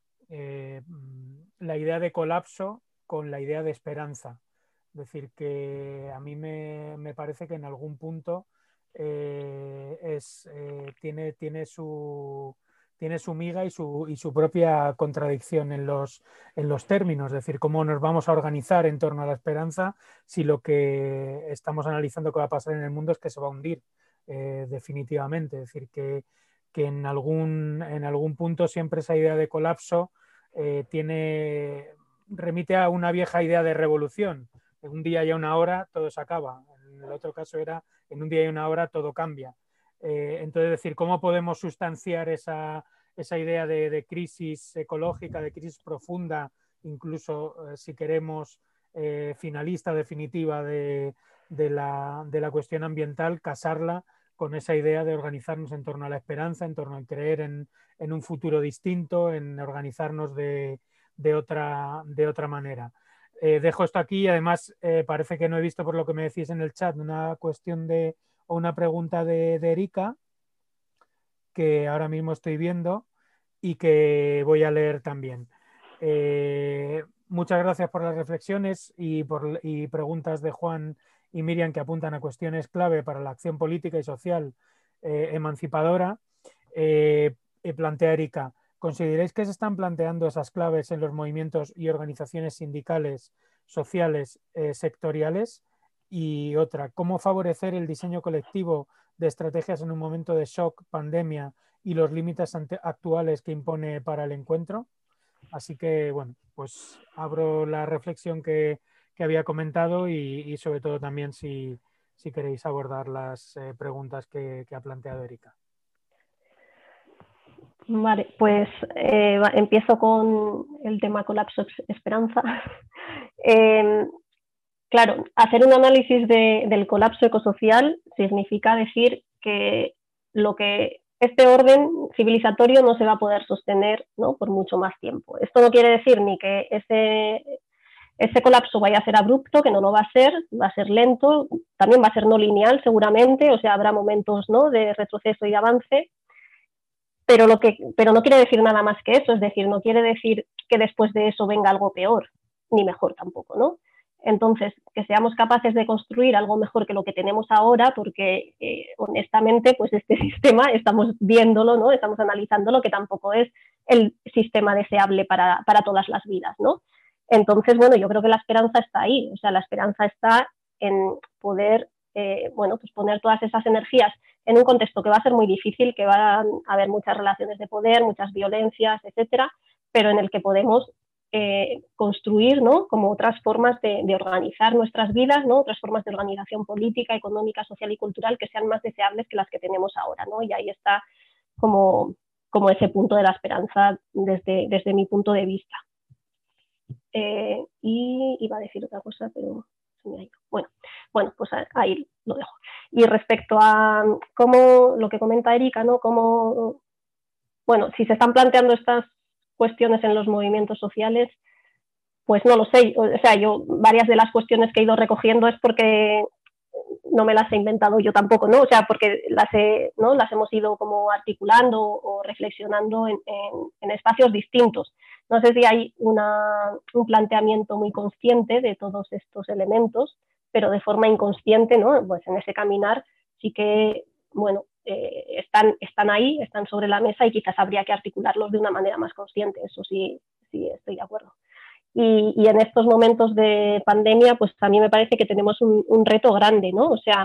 idea de colapso con la idea de esperanza? Es decir, que a mí me parece que en algún punto tiene su miga y su propia contradicción en los términos. Es decir, cómo nos vamos a organizar en torno a la esperanza si lo que estamos analizando que va a pasar en el mundo es que se va a hundir definitivamente. Es decir, que en algún punto siempre esa idea de colapso remite a una vieja idea de revolución. En un día y una hora todo se acaba. En el otro caso era en un día y una hora todo cambia. Entonces, decir, ¿cómo podemos sustanciar esa idea de crisis ecológica, de crisis profunda, incluso si queremos finalista, definitiva de la cuestión ambiental, casarla con esa idea de organizarnos en torno a la esperanza, en torno a creer en un futuro distinto, en organizarnos de otra manera? Dejo esto aquí y además parece que no he visto, por lo que me decís en el chat, una cuestión o una pregunta de Erika, que ahora mismo estoy viendo y que voy a leer también. Muchas gracias por las reflexiones y preguntas de Juan y Miriam, que apuntan a cuestiones clave para la acción política y social emancipadora. Plantea Erika: ¿consideráis que se están planteando esas claves en los movimientos y organizaciones sindicales, sociales, sectoriales? Y otra: ¿cómo favorecer el diseño colectivo de estrategias en un momento de shock, pandemia y los límites actuales que impone para el encuentro? Así que, bueno, pues abro la reflexión que había comentado y sobre todo también si queréis abordar las preguntas que ha planteado Erika. Vale, pues empiezo con el tema colapso-esperanza. Claro, hacer un análisis del colapso ecosocial significa decir que este orden civilizatorio no se va a poder sostener, ¿no?, por mucho más tiempo. Esto no quiere decir ni que ese colapso vaya a ser abrupto, que no lo va a ser lento, también va a ser no lineal seguramente, o sea, habrá momentos, ¿no?, de retroceso y avance, pero no quiere decir nada más que eso, es decir, no quiere decir que después de eso venga algo peor, ni mejor tampoco, ¿no? Entonces, que seamos capaces de construir algo mejor que lo que tenemos ahora, porque honestamente, pues este sistema estamos viéndolo, ¿no?, estamos analizándolo, que tampoco es el sistema deseable para todas las vidas, ¿no? Entonces, bueno, yo creo que la esperanza está ahí, o sea, la esperanza está en poder, pues poner todas esas energías en un contexto que va a ser muy difícil, que va a haber muchas relaciones de poder, muchas violencias, etcétera, pero en el que podemos construir, ¿no?, como otras formas de organizar nuestras vidas, ¿no?, otras formas de organización política, económica, social y cultural que sean más deseables que las que tenemos ahora, ¿no? Y ahí está como ese punto de la esperanza desde mi punto de vista. Y iba a decir otra cosa, pero se me ha ido. Bueno, pues ahí lo dejo. Y respecto a cómo, lo que comenta Erika, ¿no?, cómo, bueno, si se están planteando estas cuestiones en los movimientos sociales, pues no lo sé. O sea, yo varias de las cuestiones que he ido recogiendo es porque no me las he inventado yo tampoco, ¿no? O sea, porque las hemos ido como articulando o reflexionando en espacios distintos. No sé si hay un planteamiento muy consciente de todos estos elementos, pero de forma inconsciente, ¿no?, pues en ese caminar sí que, bueno, están ahí, están sobre la mesa y quizás habría que articularlos de una manera más consciente, eso sí, sí estoy de acuerdo. Y en estos momentos de pandemia, pues a mí me parece que tenemos un reto grande, ¿no? O sea,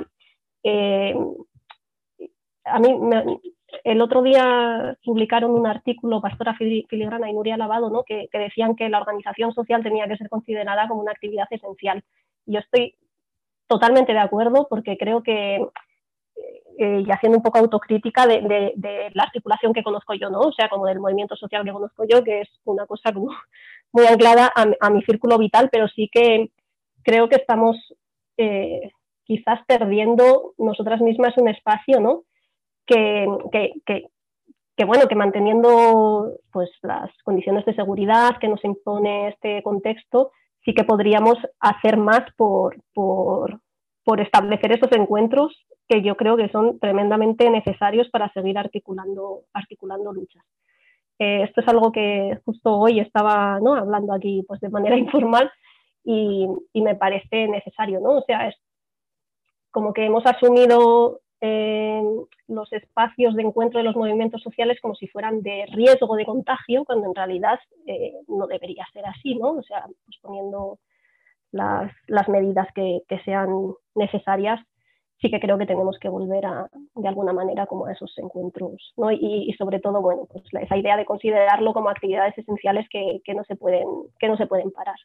a mí el otro día publicaron un artículo Pastora Filigrana y Nuria Lavado, ¿no? que decían que la organización social tenía que ser considerada como una actividad esencial. Yo estoy totalmente de acuerdo porque creo que, y haciendo un poco autocrítica de la articulación que conozco yo, ¿no? O sea, como del movimiento social que conozco yo, que es una cosa como muy anclada a mi círculo vital, pero sí que creo que estamos quizás perdiendo nosotras mismas un espacio, ¿no? Que bueno, que manteniendo pues las condiciones de seguridad que nos impone este contexto, sí que podríamos hacer más por establecer esos encuentros que yo creo que son tremendamente necesarios para seguir articulando luchas. Esto es algo que justo hoy estaba, ¿no?, hablando aquí pues de manera informal y me parece necesario, ¿no? O sea, es como que hemos asumido los espacios de encuentro de los movimientos sociales como si fueran de riesgo de contagio, cuando en realidad no debería ser así, ¿no? O sea, pues poniendo las medidas que sean necesarias, sí que creo que tenemos que volver de alguna manera como a esos encuentros, ¿no? Y sobre todo, bueno, pues esa idea de considerarlo como actividades esenciales que no se pueden parar.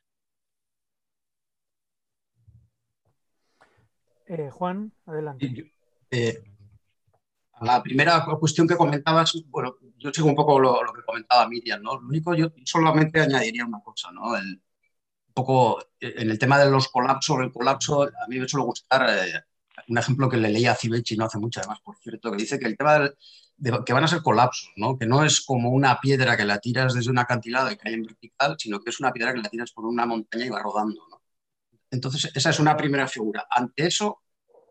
Juan, adelante. La primera cuestión que comentabas, bueno, yo sigo un poco lo que comentaba Miriam, ¿no? Lo único, yo solamente añadiría una cosa, ¿no? Un poco en el tema de los colapsos, el colapso, a mí me suele gustar un ejemplo que le leí a Civechi no hace mucho, además, por cierto, que dice que el tema que van a ser colapsos, ¿no? Que no es como una piedra que la tiras desde un acantilado y cae en vertical, sino que es una piedra que la tiras por una montaña y va rodando, ¿no? Entonces, esa es una primera figura. Ante eso,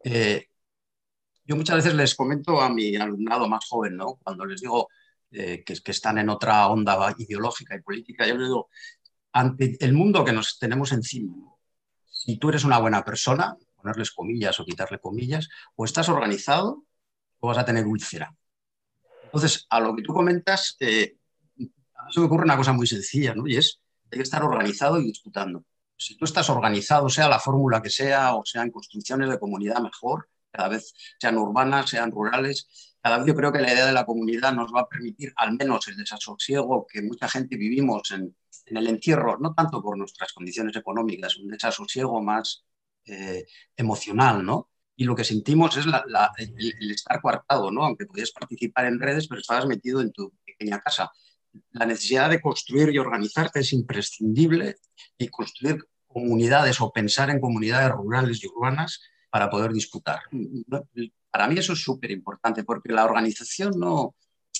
yo muchas veces les comento a mi alumnado más joven, ¿no? Cuando les digo que están en otra onda ideológica y política, yo les digo, ante el mundo que nos tenemos encima, si tú eres una buena persona, ponerles comillas o quitarle comillas, o estás organizado o vas a tener úlcera. Entonces, a lo que tú comentas, a mí se me ocurre una cosa muy sencilla, ¿no? Y es, hay que estar organizado y disputando. Si tú estás organizado, sea la fórmula que sea, o sea en construcciones de comunidad mejor, cada vez sean urbanas, sean rurales, cada vez yo creo que la idea de la comunidad nos va a permitir al menos el desasosiego que mucha gente vivimos en el encierro, no tanto por nuestras condiciones económicas, un desasosiego más emocional, ¿no? Y lo que sentimos es el estar coartado, ¿no? Aunque podías participar en redes, pero estabas metido en tu pequeña casa. La necesidad de construir y organizarte es imprescindible, y construir comunidades o pensar en comunidades rurales y urbanas para poder disputar. Para mí eso es súper importante porque la organización no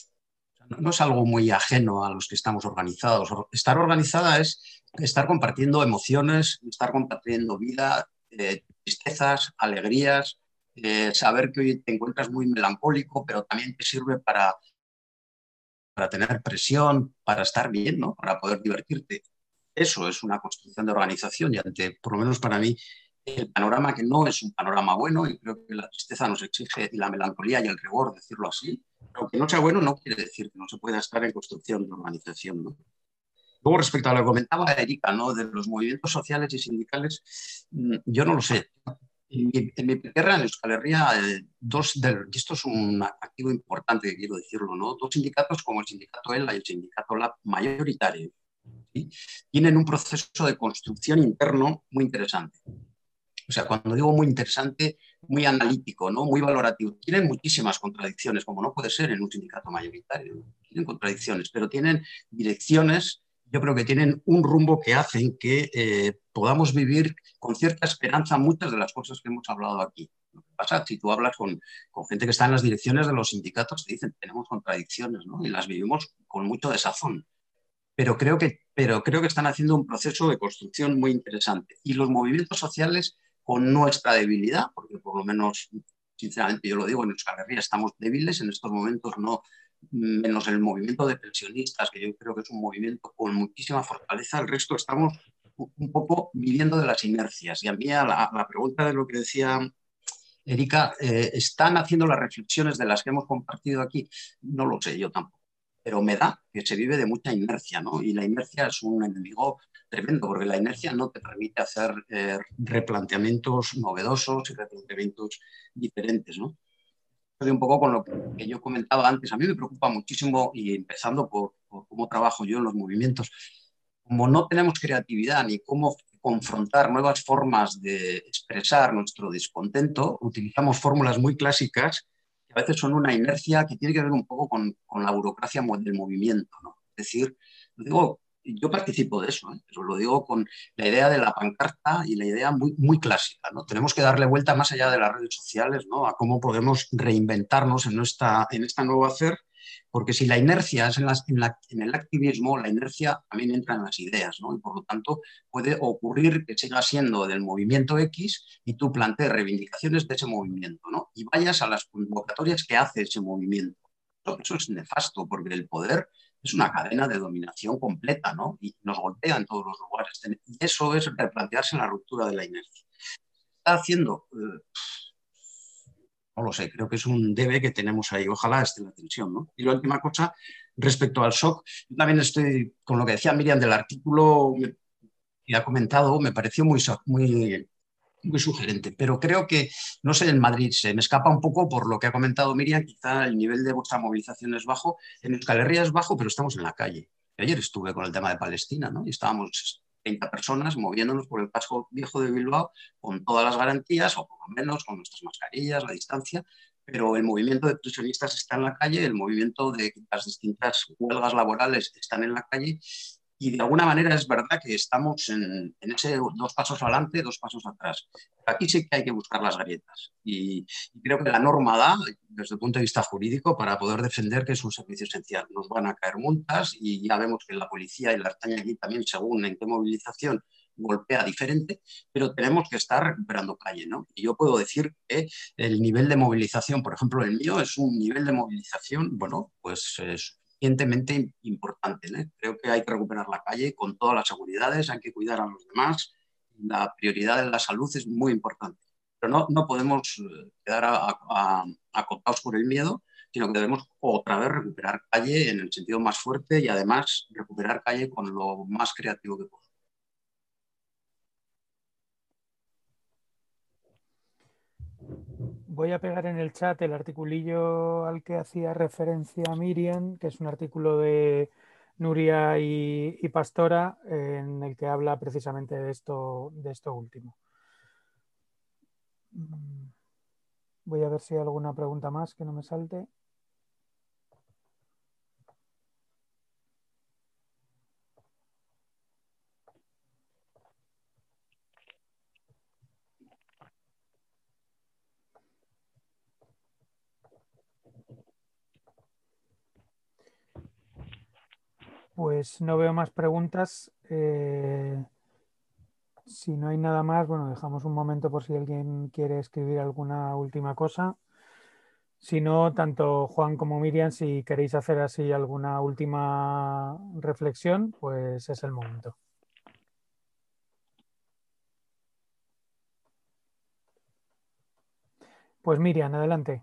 es algo muy ajeno a los que estamos organizados. Estar organizada es estar compartiendo emociones, estar compartiendo vida, tristezas, alegrías, saber que hoy te encuentras muy melancólico, pero también te sirve para tener presión, para estar bien, ¿no? Para poder divertirte. Eso es una construcción de organización y ante, por lo menos para mí, el panorama que no es un panorama bueno, y creo que la tristeza nos exige, y la melancolía y el rigor, decirlo así, pero que no sea bueno no quiere decir que no se pueda estar en construcción de organización, ¿no? Luego, respecto a lo que comentaba Erika, ¿no?, de los movimientos sociales y sindicales, yo no lo sé. En mi tierra, en Euskal Herria, y esto es un activo importante, quiero decirlo, ¿no? Dos sindicatos como el sindicato ELA y el sindicato LAB mayoritario, ¿sí?, tienen un proceso de construcción interno muy interesante. O sea, cuando digo muy interesante, muy analítico, ¿no?, muy valorativo. Tienen muchísimas contradicciones, como no puede ser en un sindicato mayoritario. Tienen contradicciones, pero tienen direcciones. Yo creo que tienen un rumbo que hacen que podamos vivir con cierta esperanza muchas de las cosas que hemos hablado aquí. Lo que pasa, si tú hablas con gente que está en las direcciones de los sindicatos, te dicen, tenemos contradicciones, ¿no?, y las vivimos con mucho desazón. Pero creo que están haciendo un proceso de construcción muy interesante. Y los movimientos sociales, con nuestra debilidad, porque por lo menos, sinceramente yo lo digo, en Euskal Herria estamos débiles en estos momentos, no menos el movimiento de pensionistas, que yo creo que es un movimiento con muchísima fortaleza. El resto estamos un poco viviendo de las inercias. Y a mí, a la pregunta de lo que decía Erika, ¿están haciendo las reflexiones de las que hemos compartido aquí? No lo sé, yo tampoco. Pero me da que se vive de mucha inercia, ¿no? Y la inercia es un enemigo tremendo, porque la inercia no te permite hacer replanteamientos novedosos y replanteamientos diferentes, ¿no? Un poco con lo que yo comentaba antes, a mí me preocupa muchísimo, y empezando por cómo trabajo yo en los movimientos, como no tenemos creatividad ni cómo confrontar nuevas formas de expresar nuestro descontento, utilizamos fórmulas muy clásicas que a veces son una inercia que tiene que ver un poco con la burocracia del movimiento, ¿no? Es decir, lo digo, yo participo de eso, pero lo digo con la idea de la pancarta y la idea muy, muy clásica, ¿no? Tenemos que darle vuelta más allá de las redes sociales, ¿no? A cómo podemos reinventarnos en esta nuevo hacer, porque si la inercia es en el activismo, la inercia también entra en las ideas, ¿no? Y por lo tanto puede ocurrir que siga siendo del movimiento X y tú plantees reivindicaciones de ese movimiento, ¿no? Y vayas a las convocatorias que hace ese movimiento. Eso es nefasto, porque el poder es una cadena de dominación completa, ¿no? Y nos golpea en todos los lugares. Y eso es replantearse en la ruptura de la inercia. Está haciendo... no lo sé, creo que es un debe que tenemos ahí. Ojalá esté la tensión, ¿no? Y la última cosa, respecto al shock, yo también estoy con lo que decía Miriam del artículo que ha comentado, me pareció muy sugerente, pero creo que, no sé, en Madrid se me escapa un poco por lo que ha comentado Miriam, quizá el nivel de vuestra movilización es bajo, en Euskal Herria es bajo, pero estamos en la calle. Ayer estuve con el tema de Palestina, ¿no? Y estábamos 30 personas moviéndonos por el casco viejo de Bilbao con todas las garantías, o por lo menos con nuestras mascarillas, la distancia, pero el movimiento de pensionistas está en la calle, el movimiento de las distintas huelgas laborales están en la calle, y de alguna manera es verdad que estamos en ese 2 pasos adelante, 2 pasos atrás. Aquí sí que hay que buscar las grietas. Y creo que la norma da, desde el punto de vista jurídico, para poder defender que es un servicio esencial. Nos van a caer multas y ya vemos que la policía y la Ertzaintza aquí también, según en qué movilización, golpea diferente, pero tenemos que estar recuperando calle, ¿no? Y yo puedo decir que el nivel de movilización, por ejemplo, el mío es un nivel de movilización, bueno, pues suficientemente importante, ¿no? Creo que hay que recuperar la calle con todas las seguridades, hay que cuidar a los demás. La prioridad de la salud es muy importante, pero no podemos quedar acotados por el miedo, sino que debemos otra vez recuperar calle en el sentido más fuerte y además recuperar calle con lo más creativo que podamos. Voy a pegar en el chat el articulillo al que hacía referencia Miriam, que es un artículo de Nuria y Pastora, en el que habla precisamente de esto último. Voy a ver si hay alguna pregunta más que no me salte. Pues no veo más preguntas. Si no hay nada más, bueno, dejamos un momento por si alguien quiere escribir alguna última cosa. Si no, tanto Juan como Miriam, si queréis hacer así alguna última reflexión, pues es el momento. Pues Miriam, adelante.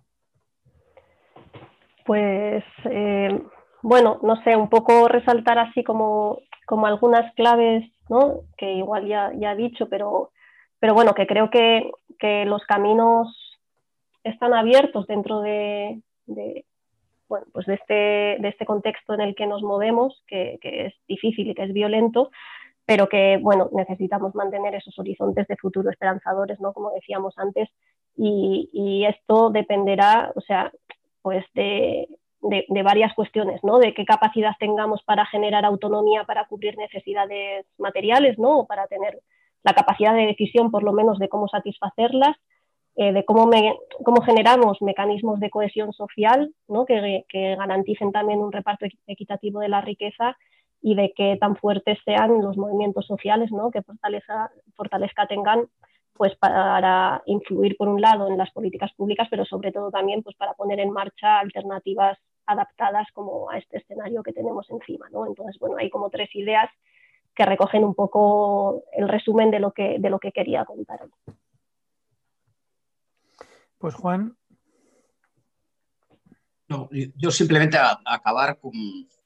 Pues bueno, no sé, un poco resaltar así como algunas claves, ¿no? Que igual ya he dicho, pero bueno, que creo que los caminos están abiertos dentro bueno, pues de este contexto en el que nos movemos, que es difícil y que es violento, pero que, bueno, necesitamos mantener esos horizontes de futuro esperanzadores, ¿no? Como decíamos antes, y esto dependerá, o sea, pues de varias cuestiones, ¿no? De qué capacidad tengamos para generar autonomía para cubrir necesidades materiales, ¿no? O para tener la capacidad de decisión, por lo menos, de cómo satisfacerlas, de cómo generamos mecanismos de cohesión social, ¿no? que garanticen también un reparto equitativo de la riqueza, y de qué tan fuertes sean los movimientos sociales, ¿no? Que fortalezca tengan, pues para influir por un lado en las políticas públicas, pero sobre todo también pues para poner en marcha alternativas adaptadas como a este escenario que tenemos encima, ¿no? Entonces, bueno, hay como 3 ideas que recogen un poco el resumen de lo que quería contar. Pues Juan. No, yo simplemente acabar con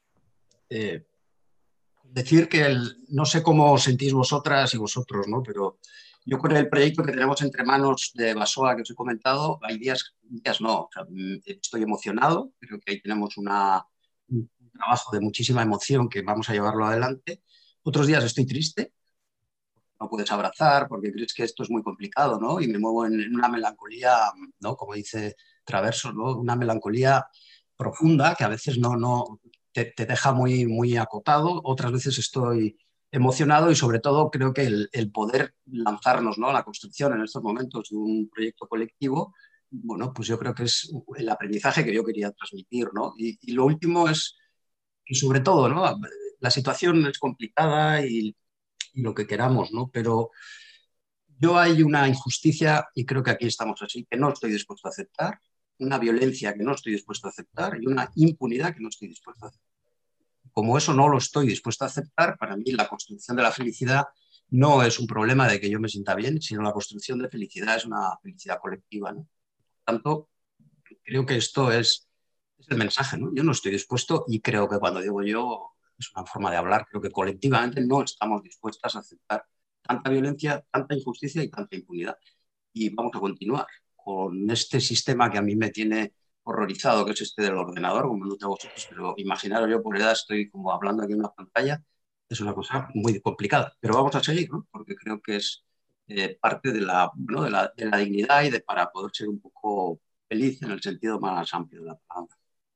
decir que no sé cómo os sentís vosotras y vosotros, ¿no? Pero yo con el proyecto que tenemos entre manos de Basoa que os he comentado, hay días no, o sea, estoy emocionado, creo que ahí tenemos un trabajo de muchísima emoción que vamos a llevarlo adelante. Otros días estoy triste, no puedes abrazar porque crees que esto es muy complicado, ¿no? Y me muevo en una melancolía, ¿no? Como dice Traverso, ¿no? Una melancolía profunda que a veces no te deja muy acotado, otras veces estoy emocionado y sobre todo creo que el poder lanzarnos, ¿no?, a la construcción en estos momentos de un proyecto colectivo, bueno, pues yo creo que es el aprendizaje que yo quería transmitir, ¿no? Y lo último es que sobre todo, ¿no?, la situación es complicada y lo que queramos, ¿no? Pero yo hay una injusticia, y creo que aquí estamos así, que no estoy dispuesto a aceptar, una violencia que no estoy dispuesto a aceptar y una impunidad que no estoy dispuesto a aceptar. Como eso no lo estoy dispuesto a aceptar, para mí la construcción de la felicidad no es un problema de que yo me sienta bien, sino la construcción de felicidad es una felicidad colectiva, ¿no? Por tanto, creo que esto es el mensaje, ¿no? Yo no estoy dispuesto y creo que cuando digo yo es una forma de hablar, creo que colectivamente no estamos dispuestas a aceptar tanta violencia, tanta injusticia y tanta impunidad. Y vamos a continuar con este sistema que a mí me tiene horrorizado, que es este del ordenador, como no tengo vosotros, pero imaginaros, yo por edad estoy como hablando aquí en una pantalla, es una cosa muy complicada, pero vamos a seguir, ¿no? Porque creo que es parte de la, ¿no?, de la dignidad y de para poder ser un poco feliz en el sentido más amplio de la palabra.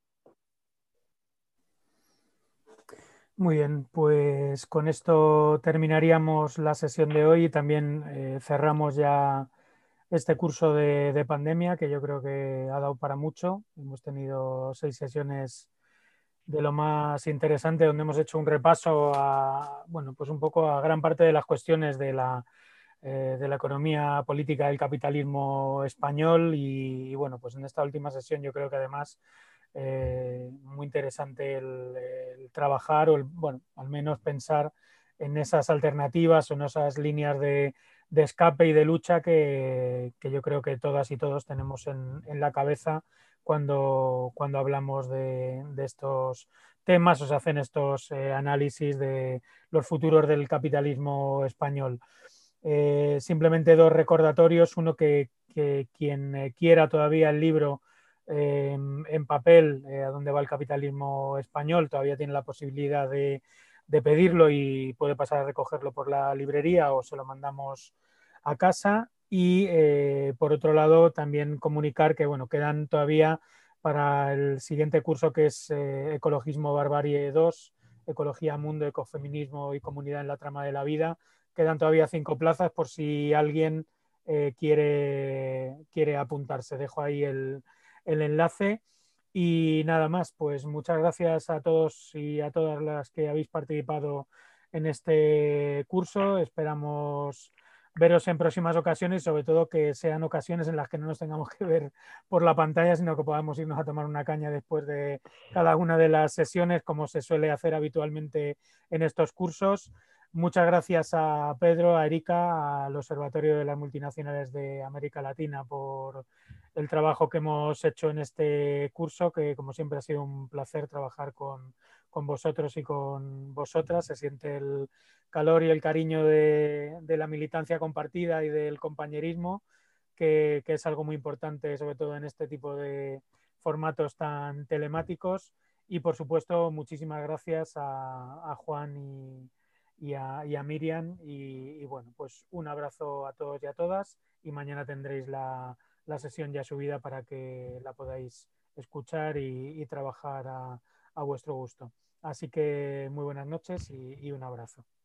Muy bien, pues con esto terminaríamos la sesión de hoy y también cerramos ya este curso de pandemia, que yo creo que ha dado para mucho. Hemos tenido 6 sesiones de lo más interesante, donde hemos hecho un repaso a, bueno, pues un poco a gran parte de las cuestiones de la economía política del capitalismo español y bueno, pues en esta última sesión yo creo que además muy interesante el trabajar o bueno, al menos pensar en esas alternativas o en esas líneas de escape y de lucha que yo creo que todas y todos tenemos en la cabeza cuando hablamos de estos temas o se hacen estos análisis de los futuros del capitalismo español. Simplemente 2 recordatorios. Uno, que quien quiera todavía el libro en papel, a dónde va el capitalismo español, todavía tiene la posibilidad de pedirlo y puede pasar a recogerlo por la librería o se lo mandamos a casa. Y por otro lado, también comunicar que bueno, quedan todavía para el siguiente curso, que es Ecologismo Barbarie 2, Ecología, Mundo, Ecofeminismo y Comunidad en la Trama de la Vida. Quedan todavía 5 plazas por si alguien quiere apuntarse. Dejo ahí el enlace. Y nada más, pues muchas gracias a todos y a todas las que habéis participado en este curso. Esperamos veros en próximas ocasiones, sobre todo que sean ocasiones en las que no nos tengamos que ver por la pantalla, sino que podamos irnos a tomar una caña después de cada una de las sesiones, como se suele hacer habitualmente en estos cursos. Muchas gracias a Pedro, a Erika, al Observatorio de las Multinacionales de América Latina por el trabajo que hemos hecho en este curso, que como siempre ha sido un placer trabajar con vosotros y con vosotras. Se siente el calor y el cariño de la militancia compartida y del compañerismo, que es algo muy importante, sobre todo en este tipo de formatos tan telemáticos. Y por supuesto, muchísimas gracias a Juan y a Miriam. Y bueno, pues un abrazo a todos y a todas. Y mañana tendréis la sesión ya subida para que la podáis escuchar y trabajar a vuestro gusto. Así que muy buenas noches y un abrazo.